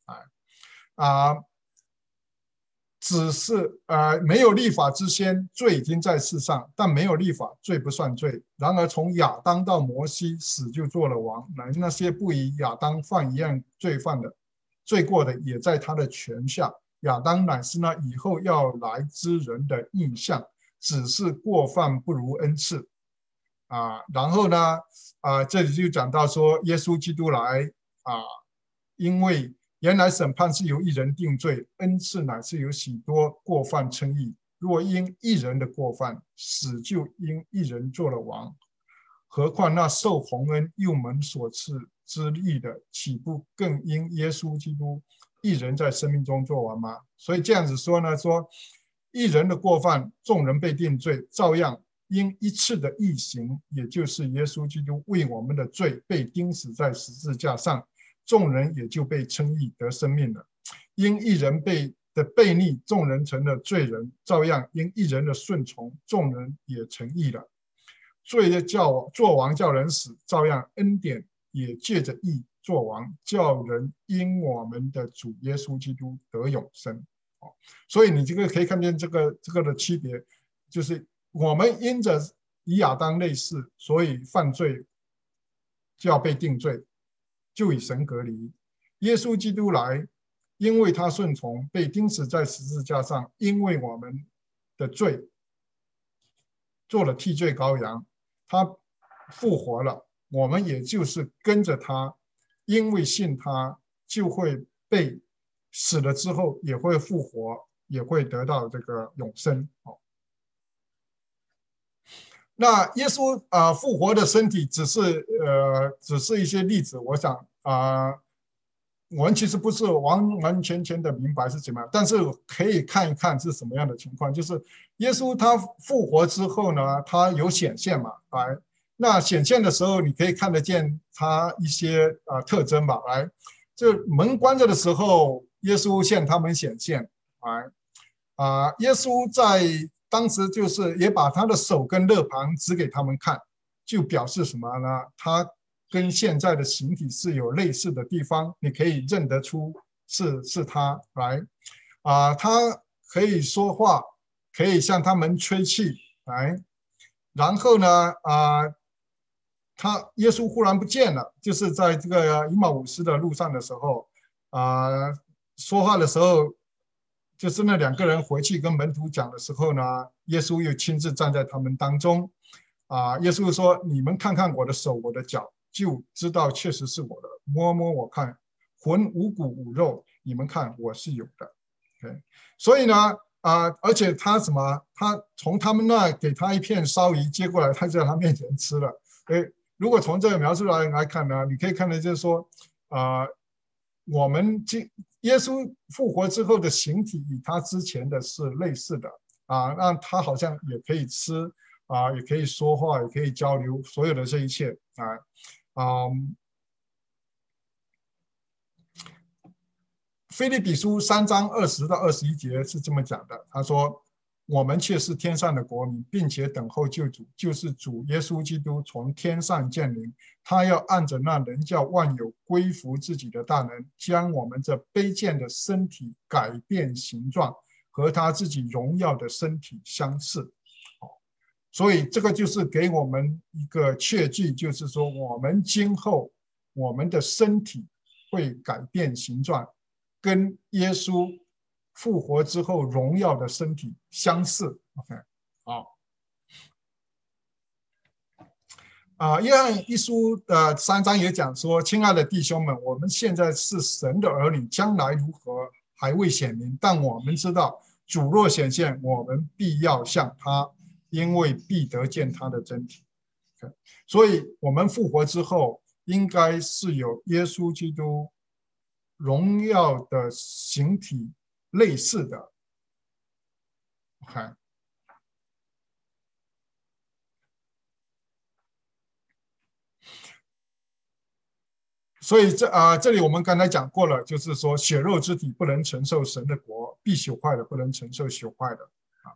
A: 只是没有立法之先，罪已经在世上，但没有立法，罪不算罪。然而从亚当到摩西，死就做了王，乃那些不与亚当犯一样罪过的，也在他的权下。亚当乃是那以后要来之人的印象，只是过犯不如恩赐。然后呢，这里就讲到说，耶稣基督来因为原来审判是由一人定罪，恩赐乃是由许多过犯称义。若因一人的过犯，死就因一人做了王，何况那受洪恩佑门所赐之义的，岂不更因耶稣基督一人在生命中做王吗？所以这样子说呢，说一人的过犯，众人被定罪，照样因一次的义行，也就是耶稣基督为我们的罪被钉死在十字架上，众人也就被称义得生命了。因一人的悖逆，众人成了罪人，照样因一人的顺从，众人也成义了。罪的做王叫人死，照样恩典也借着义做王，叫人因我们的主耶稣基督得永生。所以你这个可以看见这个的区别，就是我们因着与亚当类似，所以犯罪就要被定罪，就与神隔离。耶稣基督来，因为他顺从，被钉死在十字架上，因为我们的罪做了替罪羔羊，他复活了，我们也就是跟着他，因为信他，就会被死了之后也会复活，也会得到这个永生。那耶稣复活的身体只是一些例子，我想我们其实不是完完全全的明白是怎么样，但是可以看一看是什么样的情况。就是耶稣他复活之后呢，他有显现嘛，那显现的时候你可以看得见他一些特征吧，就门关着的时候，耶稣向他们显现，耶稣在当时就是也把他的手跟肋旁指给他们看，就表示什么呢？他跟现在的形体是有类似的地方，你可以认得出是他他可以说话，可以向他们吹气，然后呢耶稣忽然不见了，就是在这个以马忤斯的路上的时候说话的时候。就是那两个人回去跟门徒讲的时候呢，耶稣又亲自站在他们当中，耶稣说：“你们看看我的手，我的脚，就知道确实是我的。摸摸我看，魂无骨无肉，你们看我是有的。” OK， 所以呢，而且他从他们那给他一片烧鱼接过来，他就在他面前吃了。如果从这个描述来看呢，你可以看到就是说，我们耶稣复活之后的形体与他之前的是类似的那他好像也可以吃也可以说话，也可以交流，所有的这一切腓立比书3章20到21节是这么讲的，他说：“我们却是天上的国民，并且等候救主，就是主耶稣基督从天上降临。他要按着那能叫万有归服自己的大能，将我们这卑贱的身体改变形状，和他自己荣耀的身体相似。”所以这个就是给我们一个确据，就是说我们今后我们的身体会改变形状，跟耶稣复活之后荣耀的身体相似。OK， 好。约翰一书的3章也讲说：“亲爱的弟兄们，我们现在是神的儿女，将来如何还未显明，但我们知道，主若显现，我们必要像他，因为必得见他的真体。” 所以，我们复活之后，应该是有耶稣基督荣耀的形体类似的。 所以这里我们刚才讲过了，就是说血肉之体不能承受神的国，必朽坏的不能承受朽坏的啊。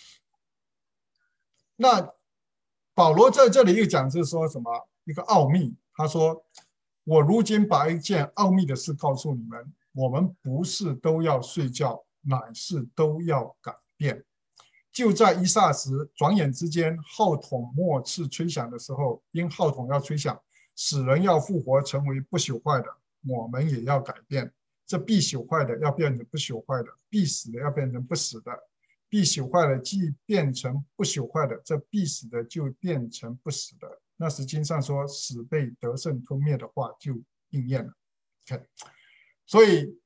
A: 那保罗在这里又讲是说什么一个奥秘？他说：“我如今把一件奥秘的事告诉你们，我们不是都要睡觉，乃是都要改变。就在一霎时，转眼之间，号筒末次吹响的时候，因号筒要吹响，死人要复活，成为不朽坏的，我们也要改变。这必朽坏的要变成不朽坏的，必死的要变成不死的。必朽坏的既变成不朽坏的，这必死的就变成不死的。那时经上说，死被得胜吞灭的话就应验了。Okay. 所以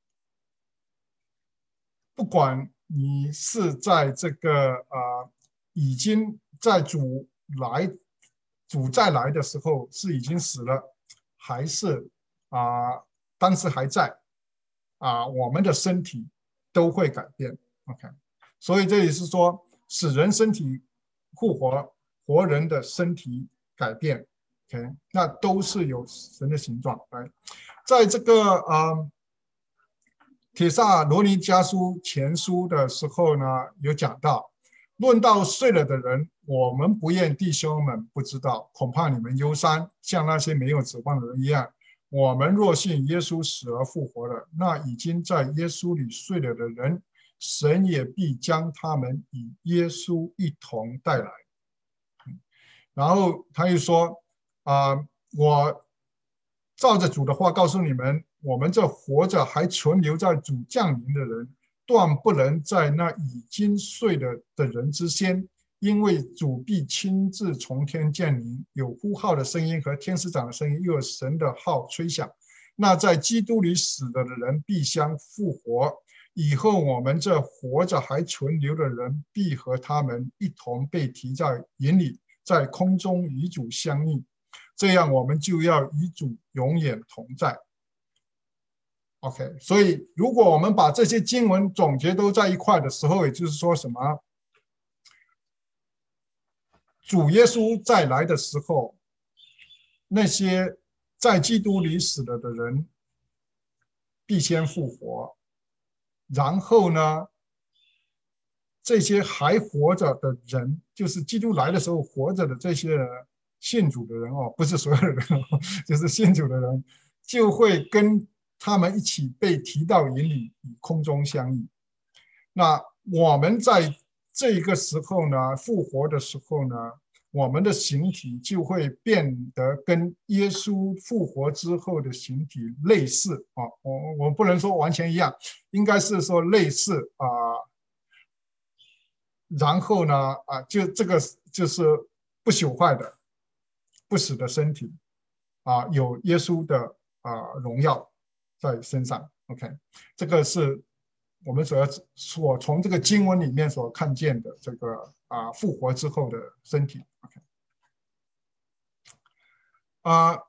A: 不管你是在这个已经在主再来的时候是已经死了，还是当时还在我们的身体都会改变。OK， 所以这里是说使人身体复活，活人的身体改变。OK， 那都是有神的形状。在这个帖撒罗尼迦书前书的时候呢，有讲到，论到睡了的人，我们不愿弟兄们不知道，恐怕你们忧伤，像那些没有指望的人一样。我们若信耶稣死而复活了，那已经在耶稣里睡了的人，神也必将他们与耶稣一同带来。然后他又说我照着主的话告诉你们，我们这活着还存留在主降临的人，断不能在那已经睡了的人之先，因为主必亲自从天降临，有呼号的声音和天使长的声音，又有神的号吹响。那在基督里死了的人必相复活，以后我们这活着还存留的人必和他们一同被提在云里，在空中与主相遇，这样我们就要与主永远同在。OK， 所以如果我们把这些经文总结都在一块的时候，也就是说什么？主耶稣再来的时候，那些在基督里死了的人必先复活，然后呢，这些还活着的人，就是基督来的时候活着的这些人，信主的人不是所有的人就是信主的人，就会跟他们一起被提到云里，与空中相遇。那我们在这个时候呢，复活的时候呢，我们的形体就会变得跟耶稣复活之后的形体类似我不能说完全一样，应该是说类似然后呢就这个就是不朽坏的、不死的身体有耶稣的荣耀在身上。OK， 这个是我们所从这个经文里面所看见的这个复活之后的身体。OK，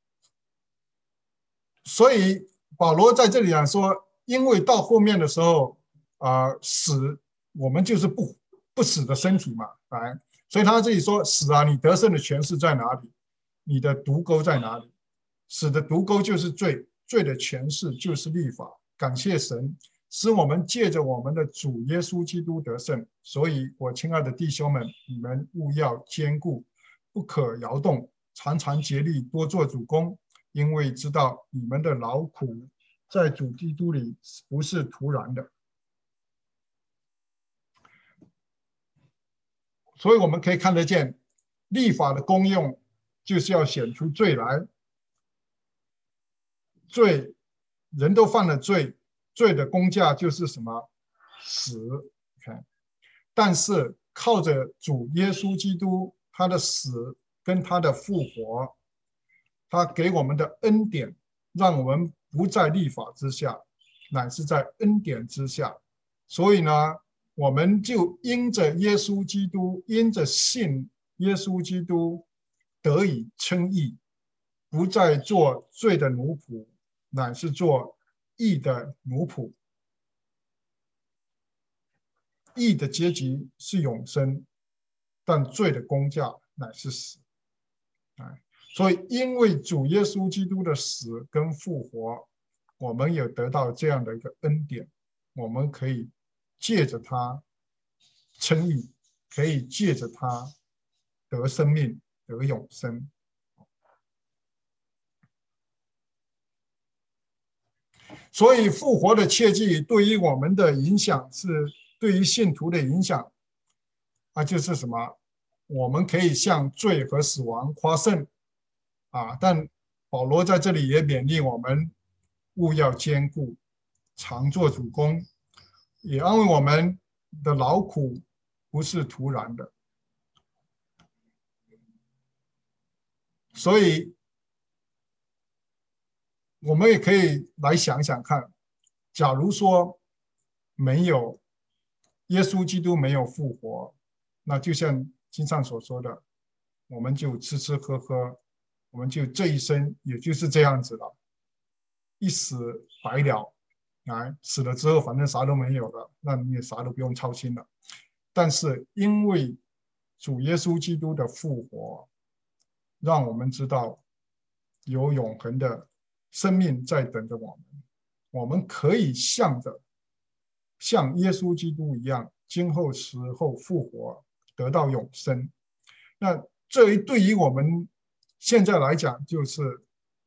A: 所以保罗在这里说，因为到后面的时候死，我们就是不死的身体嘛，所以他这里说死你得胜的权势在哪里？你的毒钩在哪里？死的毒钩就是罪，罪的权势就是律法。感谢神，使我们借着我们的主耶稣基督得胜。所以我亲爱的弟兄们，你们务要坚固，不可摇动，常常竭力多做主工，因为知道你们的劳苦在主基督里不是徒然的。所以我们可以看得见，律法的功用就是要显出罪来。罪，人都犯了罪，罪的工价就是什么？死。但是靠着主耶稣基督，他的死跟他的复活，他给我们的恩典，让我们不在律法之下，乃是在恩典之下。所以呢，我们就因着耶稣基督，因着信耶稣基督，得以称义，不再做罪的奴仆，乃是做义的奴仆。义的结局是永生，但罪的工价乃是死。 所以因为主耶稣基督的死跟复活，我们有得到这样的一个恩典，我们可以借着他称义，可以借着他得生命，得永生。所以复活的切记对于我们的影响是，对于信徒的影响就是什么？我们可以向罪和死亡夸胜但保罗在这里也勉励我们务要坚固，常做主工，也安慰我们的劳苦不是徒然的。所以我们也可以来想想看，假如说没有耶稣基督没有复活，那就像经上所说的，我们就吃吃喝喝，我们就这一生也就是这样子了，一死百了。死了之后反正啥都没有了，那你也啥都不用操心了。但是因为主耶稣基督的复活，让我们知道有永恒的生命在等着我们，我们可以像耶稣基督一样，今后时候复活，得到永生。那这对于我们现在来讲，就是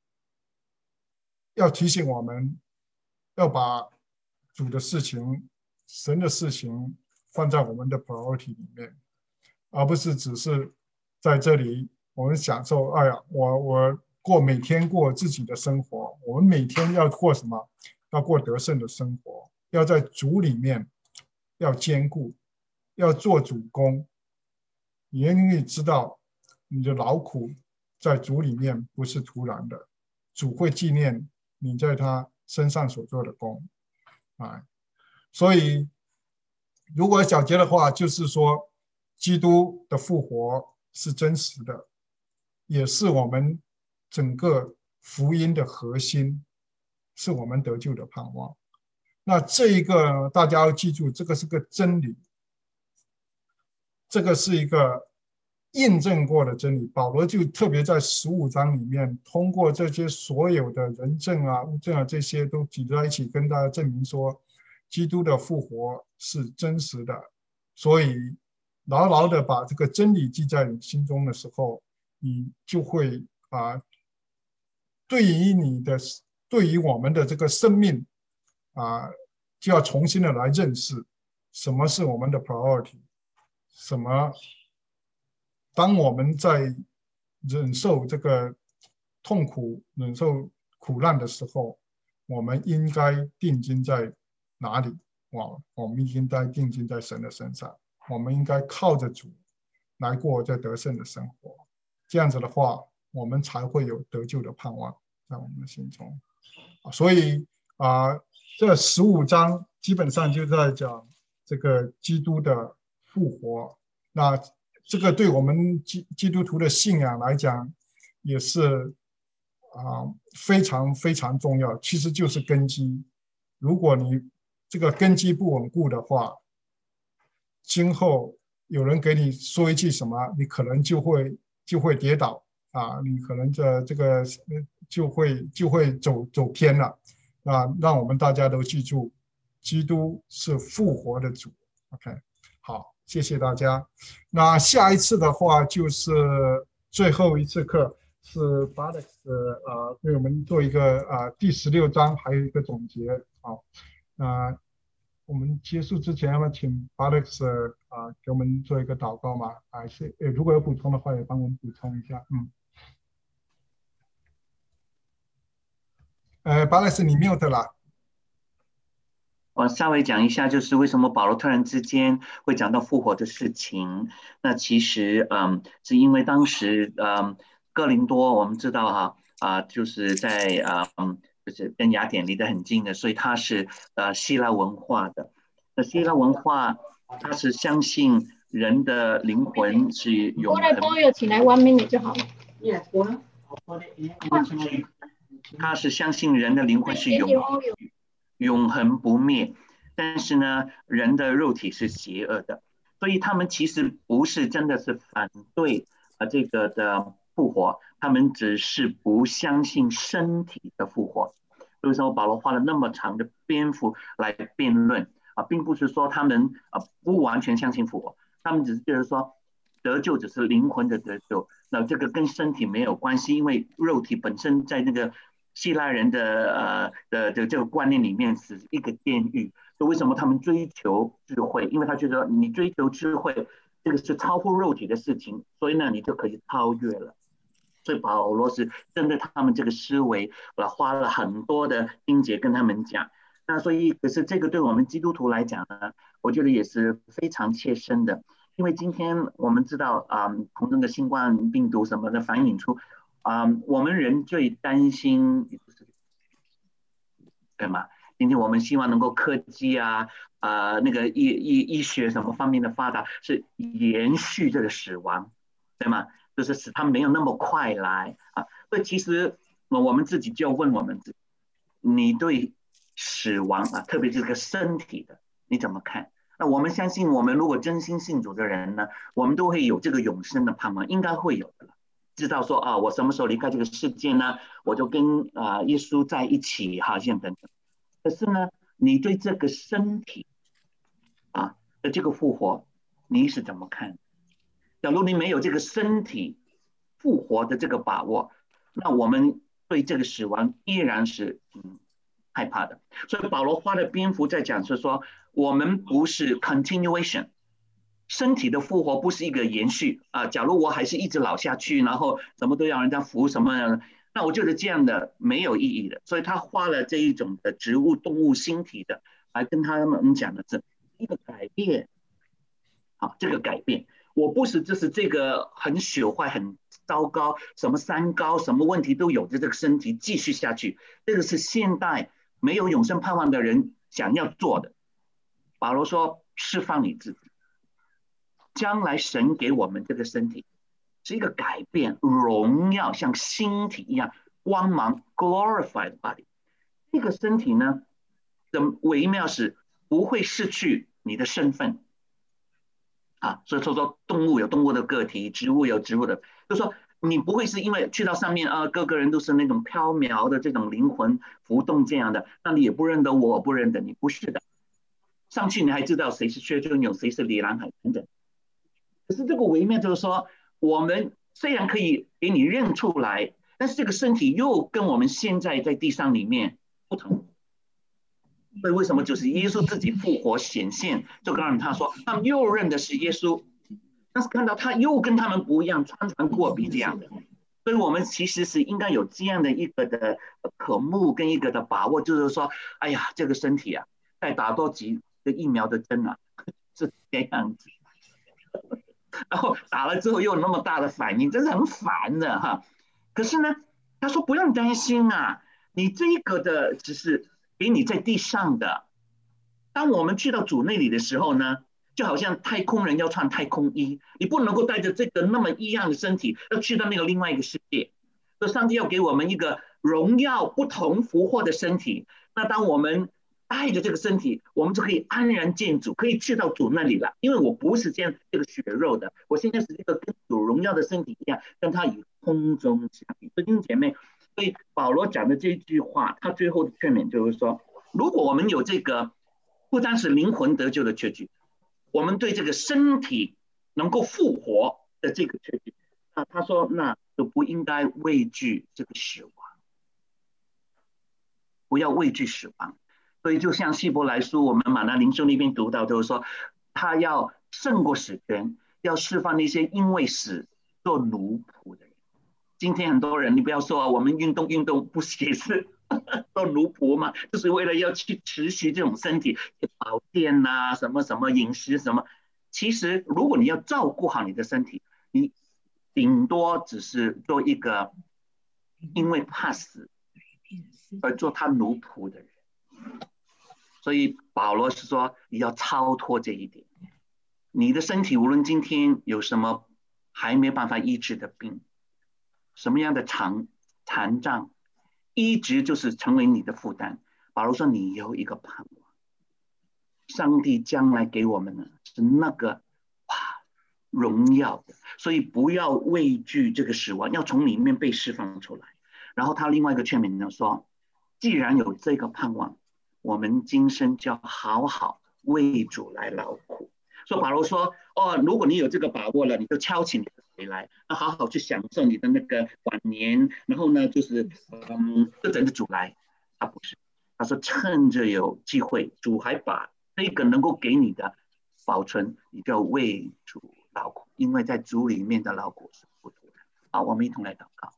A: 要提醒我们，要把主的事情、神的事情放在我们的 priority 里面，而不是只是在这里我们享受，我每天过自己的生活。我们每天要过什么？要过得胜的生活，要在主里面要坚固，要做主工。因为知道你的劳苦在主里面不是徒然的，主会纪念你在他身上所做的工所以如果小结的话，就是说基督的复活是真实的，也是我们整个福音的核心，是我们得救的盼望。那这一个大家要记住，这个是个真理，这个是一个印证过的真理。保罗就特别在15章里面，通过这些所有的人证物证这些都挤在一起，跟大家证明说，基督的复活是真实的。所以牢牢的把这个真理记在你心中的时候，你就会对于我们的这个生命就要重新的来认识什么是我们的 priority， 什么当我们在忍受这个痛苦、忍受苦难的时候，我们应该定睛在哪里？我们应该定睛在神的身上，我们应该靠着主来过这得胜的生活。这样子的话，我们才会有得救的盼望在我们的心中。所以这15章基本上就在讲这个基督的复活。那这个对我们基督徒的信仰来讲，也是非常非常重要，其实就是根基。如果你这个根基不稳固的话，今后有人给你说一句什么，你可能就会跌倒你可能这个就会走偏了让我们大家都记住，基督是复活的主。OK， 好，谢谢大家。那下一次的话就是最后一次课，是 Alex 为我们做一个第16章还有一个总结。好，我们结束之前，要不要请 Alex 给我们做一个祷告嘛？还是如果有补充的话，也帮我们补充一下。Alex 你 mute 了。
C: 我稍微讲一下，就是为什么保罗突然之间会讲到复活的事情。那其实，是因为当时，哥林多我们知道就是在就是跟雅典离得很近的，所以它是希腊文化的。那希腊文化，它是相信人的灵魂是永恒。
B: 请来1 minute 就好了。
C: 他是相信人的灵魂是永恒不灭，但是呢，人的肉体是邪恶的，所以他们其实不是真的是反对这个的复活，他们只是不相信身体的复活。为什么保罗花了那么长的篇幅来辩论啊，并不是说他们不完全相信复活，他们只是觉得说得救只是灵魂的得救，那这个跟身体没有关系，因为肉体本身在那个希腊人的这个观念里面是一个监狱。为什么他们追求智慧？因为他觉得你追求智慧，这个是超乎肉体的事情，所以呢，你就可以超越了。所以保罗是针对他们这个思维，花了很多的经节跟他们讲。那所以，可是这个对我们基督徒来讲呢，我觉得也是非常切身的，因为今天我们知道从这个新冠病毒什么的反映出，我们人最担心，对吗？今天我们希望能够科技那个医学什么方面的发达，是延续这个死亡，对吗？就是使他没有那么快来所以其实我们自己就要问我们自己，你对死亡特别是这个身体的，你怎么看？那我们相信，我们如果真心信主的人呢，我们都会有这个永生的盼望，应该会有的了。知道说我什么时候离开这个世界呢？我就跟耶稣在一起，好像等等。可是呢，你对这个身体的这个复活，你是怎么看？假如你没有这个身体复活的这个把握，那我们对这个死亡依然是害怕的。所以保罗花的篇幅在讲是说，我们不是 continuation， 身体的复活不是一个延续假如我还是一直老下去，然后什么都要人家服什么，那我觉得这样的没有意义的。所以他花了这一种的植物、动物、星体的来跟他们讲的是一个改变。这个改变，我不是就是这个很朽坏、很糟糕，什么三高、什么问题都有的这个身体继续下去，这个是现代没有永生盼望的人想要做的。保罗说：释放你自己，将来神给我们这个身体是一个改变、荣耀，像星体一样光芒 glorified body。这个身体呢的微妙是不会失去你的身份。所以说动物有动物的个体，植物有植物的，就是说你不会是因为去到上面各个人都是那种飘渺的这种灵魂浮动这样的，那你也不认得我不认得你，不是的。上去你还知道谁是薛仲永，谁是李兰海等等。可是这个微妙就是说，我们虽然可以给你认出来，但是这个身体又跟我们现在在地上里面不同。所以为什么就是耶稣自己复活显现，就告诉他说，他们又认的是耶稣，但是看到他又跟他们不一样，穿船过比这样的。所以我们其实是应该有这样的一个的渴慕跟一个的把握，就是说，哎呀，这个身体再打多几个疫苗的针是这样子，然后打了之后又有那么大的反应，真是很烦的可是呢，他说不用担心你这个的只是给你在地上的，当我们去到主那里的时候呢，就好像太空人要穿太空衣，你不能够带着这个那么一样的身体要去到那个另外一个世界。所以上帝要给我们一个荣耀不同复活的身体。那当我们带着这个身体，我们就可以安然见主，可以去到主那里了。因为我不是这个血肉的，我现在是一个跟主荣耀的身体一样，跟他以空中相比。弟兄姐妹，所以保罗讲的这句话，他最后的劝勉就是说，如果我们有这个不单是灵魂得救的确据，我们对这个身体能够复活的这个确据，他说那就不应该畏惧这个死亡，不要畏惧死亡。所以就像希伯来书我们马拿灵修那边读到，就是说他要胜过死权，要释放那些因为死做奴仆的人。今天很多人，你不要说我们运动不是也是做奴仆嘛，就是为了要去持续这种身体保健什么什么饮食什么。其实如果你要照顾好你的身体，你顶多只是做一个因为怕死而做他奴仆的人。所以保罗是说你要超脱这一点，你的身体无论今天有什么还没办法医治的病，什么样的残障，一直就是成为你的负担。保罗说你有一个盼望，上帝将来给我们的是那个荣耀的，所以不要畏惧这个死亡，要从里面被释放出来。然后他另外一个劝勉呢说，既然有这个盼望，我们今生就要好好为主来劳苦。所以保罗说，如果你有这个把握了，你就敲起你的腿来，好好去享受你的那个晚年。然后呢，就是就等着主来。他不是，他说趁着有机会，主还把这个能够给你的保存，你就要为主劳苦，因为在主里面的劳苦是不足的。好，我们一同来祷告。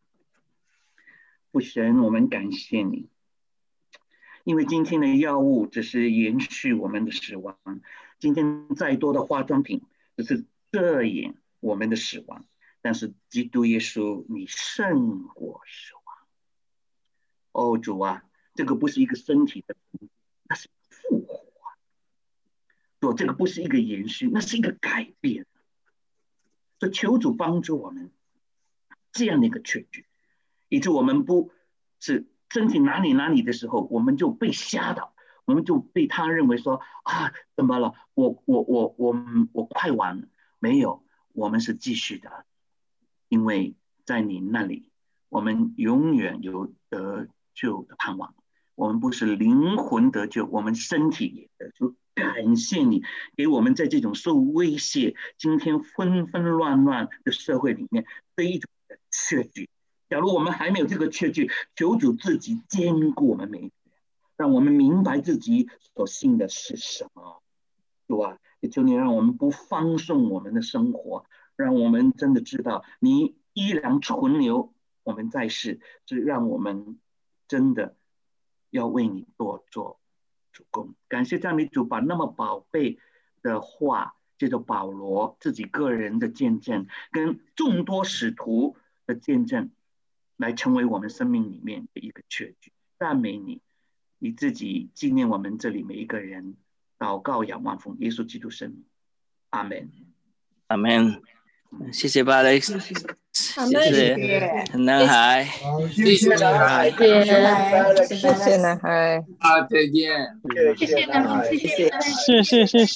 C: 父神，我们感谢你，因为今天的药物只是延续我们的死亡，今天再多的化妆品只是遮掩我们的死亡，但是基督耶稣，你胜过死亡。主啊，这个不是一个身体的，那是复活。主，这个不是一个延续，那是一个改变。所以求主帮助我们这样的一个确据，以致我们不是身体哪里的时候，我们就被吓到，我们就被他认为说怎么了？我快完了。没有，我们是继续的，因为在你那里，我们永远有得救的盼望。我们不是灵魂得救，我们身体也得救。感谢你给我们在这种受威胁、今天纷纷乱乱的社会里面这一种的确据。假如我们还没有这个确据，求主自己坚固我们每一个人，让我们明白自己所信的是什么。主啊，也求你让我们不放纵我们的生活，让我们真的知道你依然存留我们在世，是让我们真的要为你多做主公。感谢赞美主，把那么宝贝的话，借着保罗自己个人的见证跟众多使徒的见证，来成为我们生命里面的一个确据。赞美你，你自己纪念我们这里每一个人。祷告仰望奉耶稣基督圣名，阿门，
D: 阿门。谢谢巴雷，谢谢男孩，
A: 谢谢男孩，
E: 谢谢男孩，
F: 再见，
B: 谢谢男孩，谢谢。
D: 是。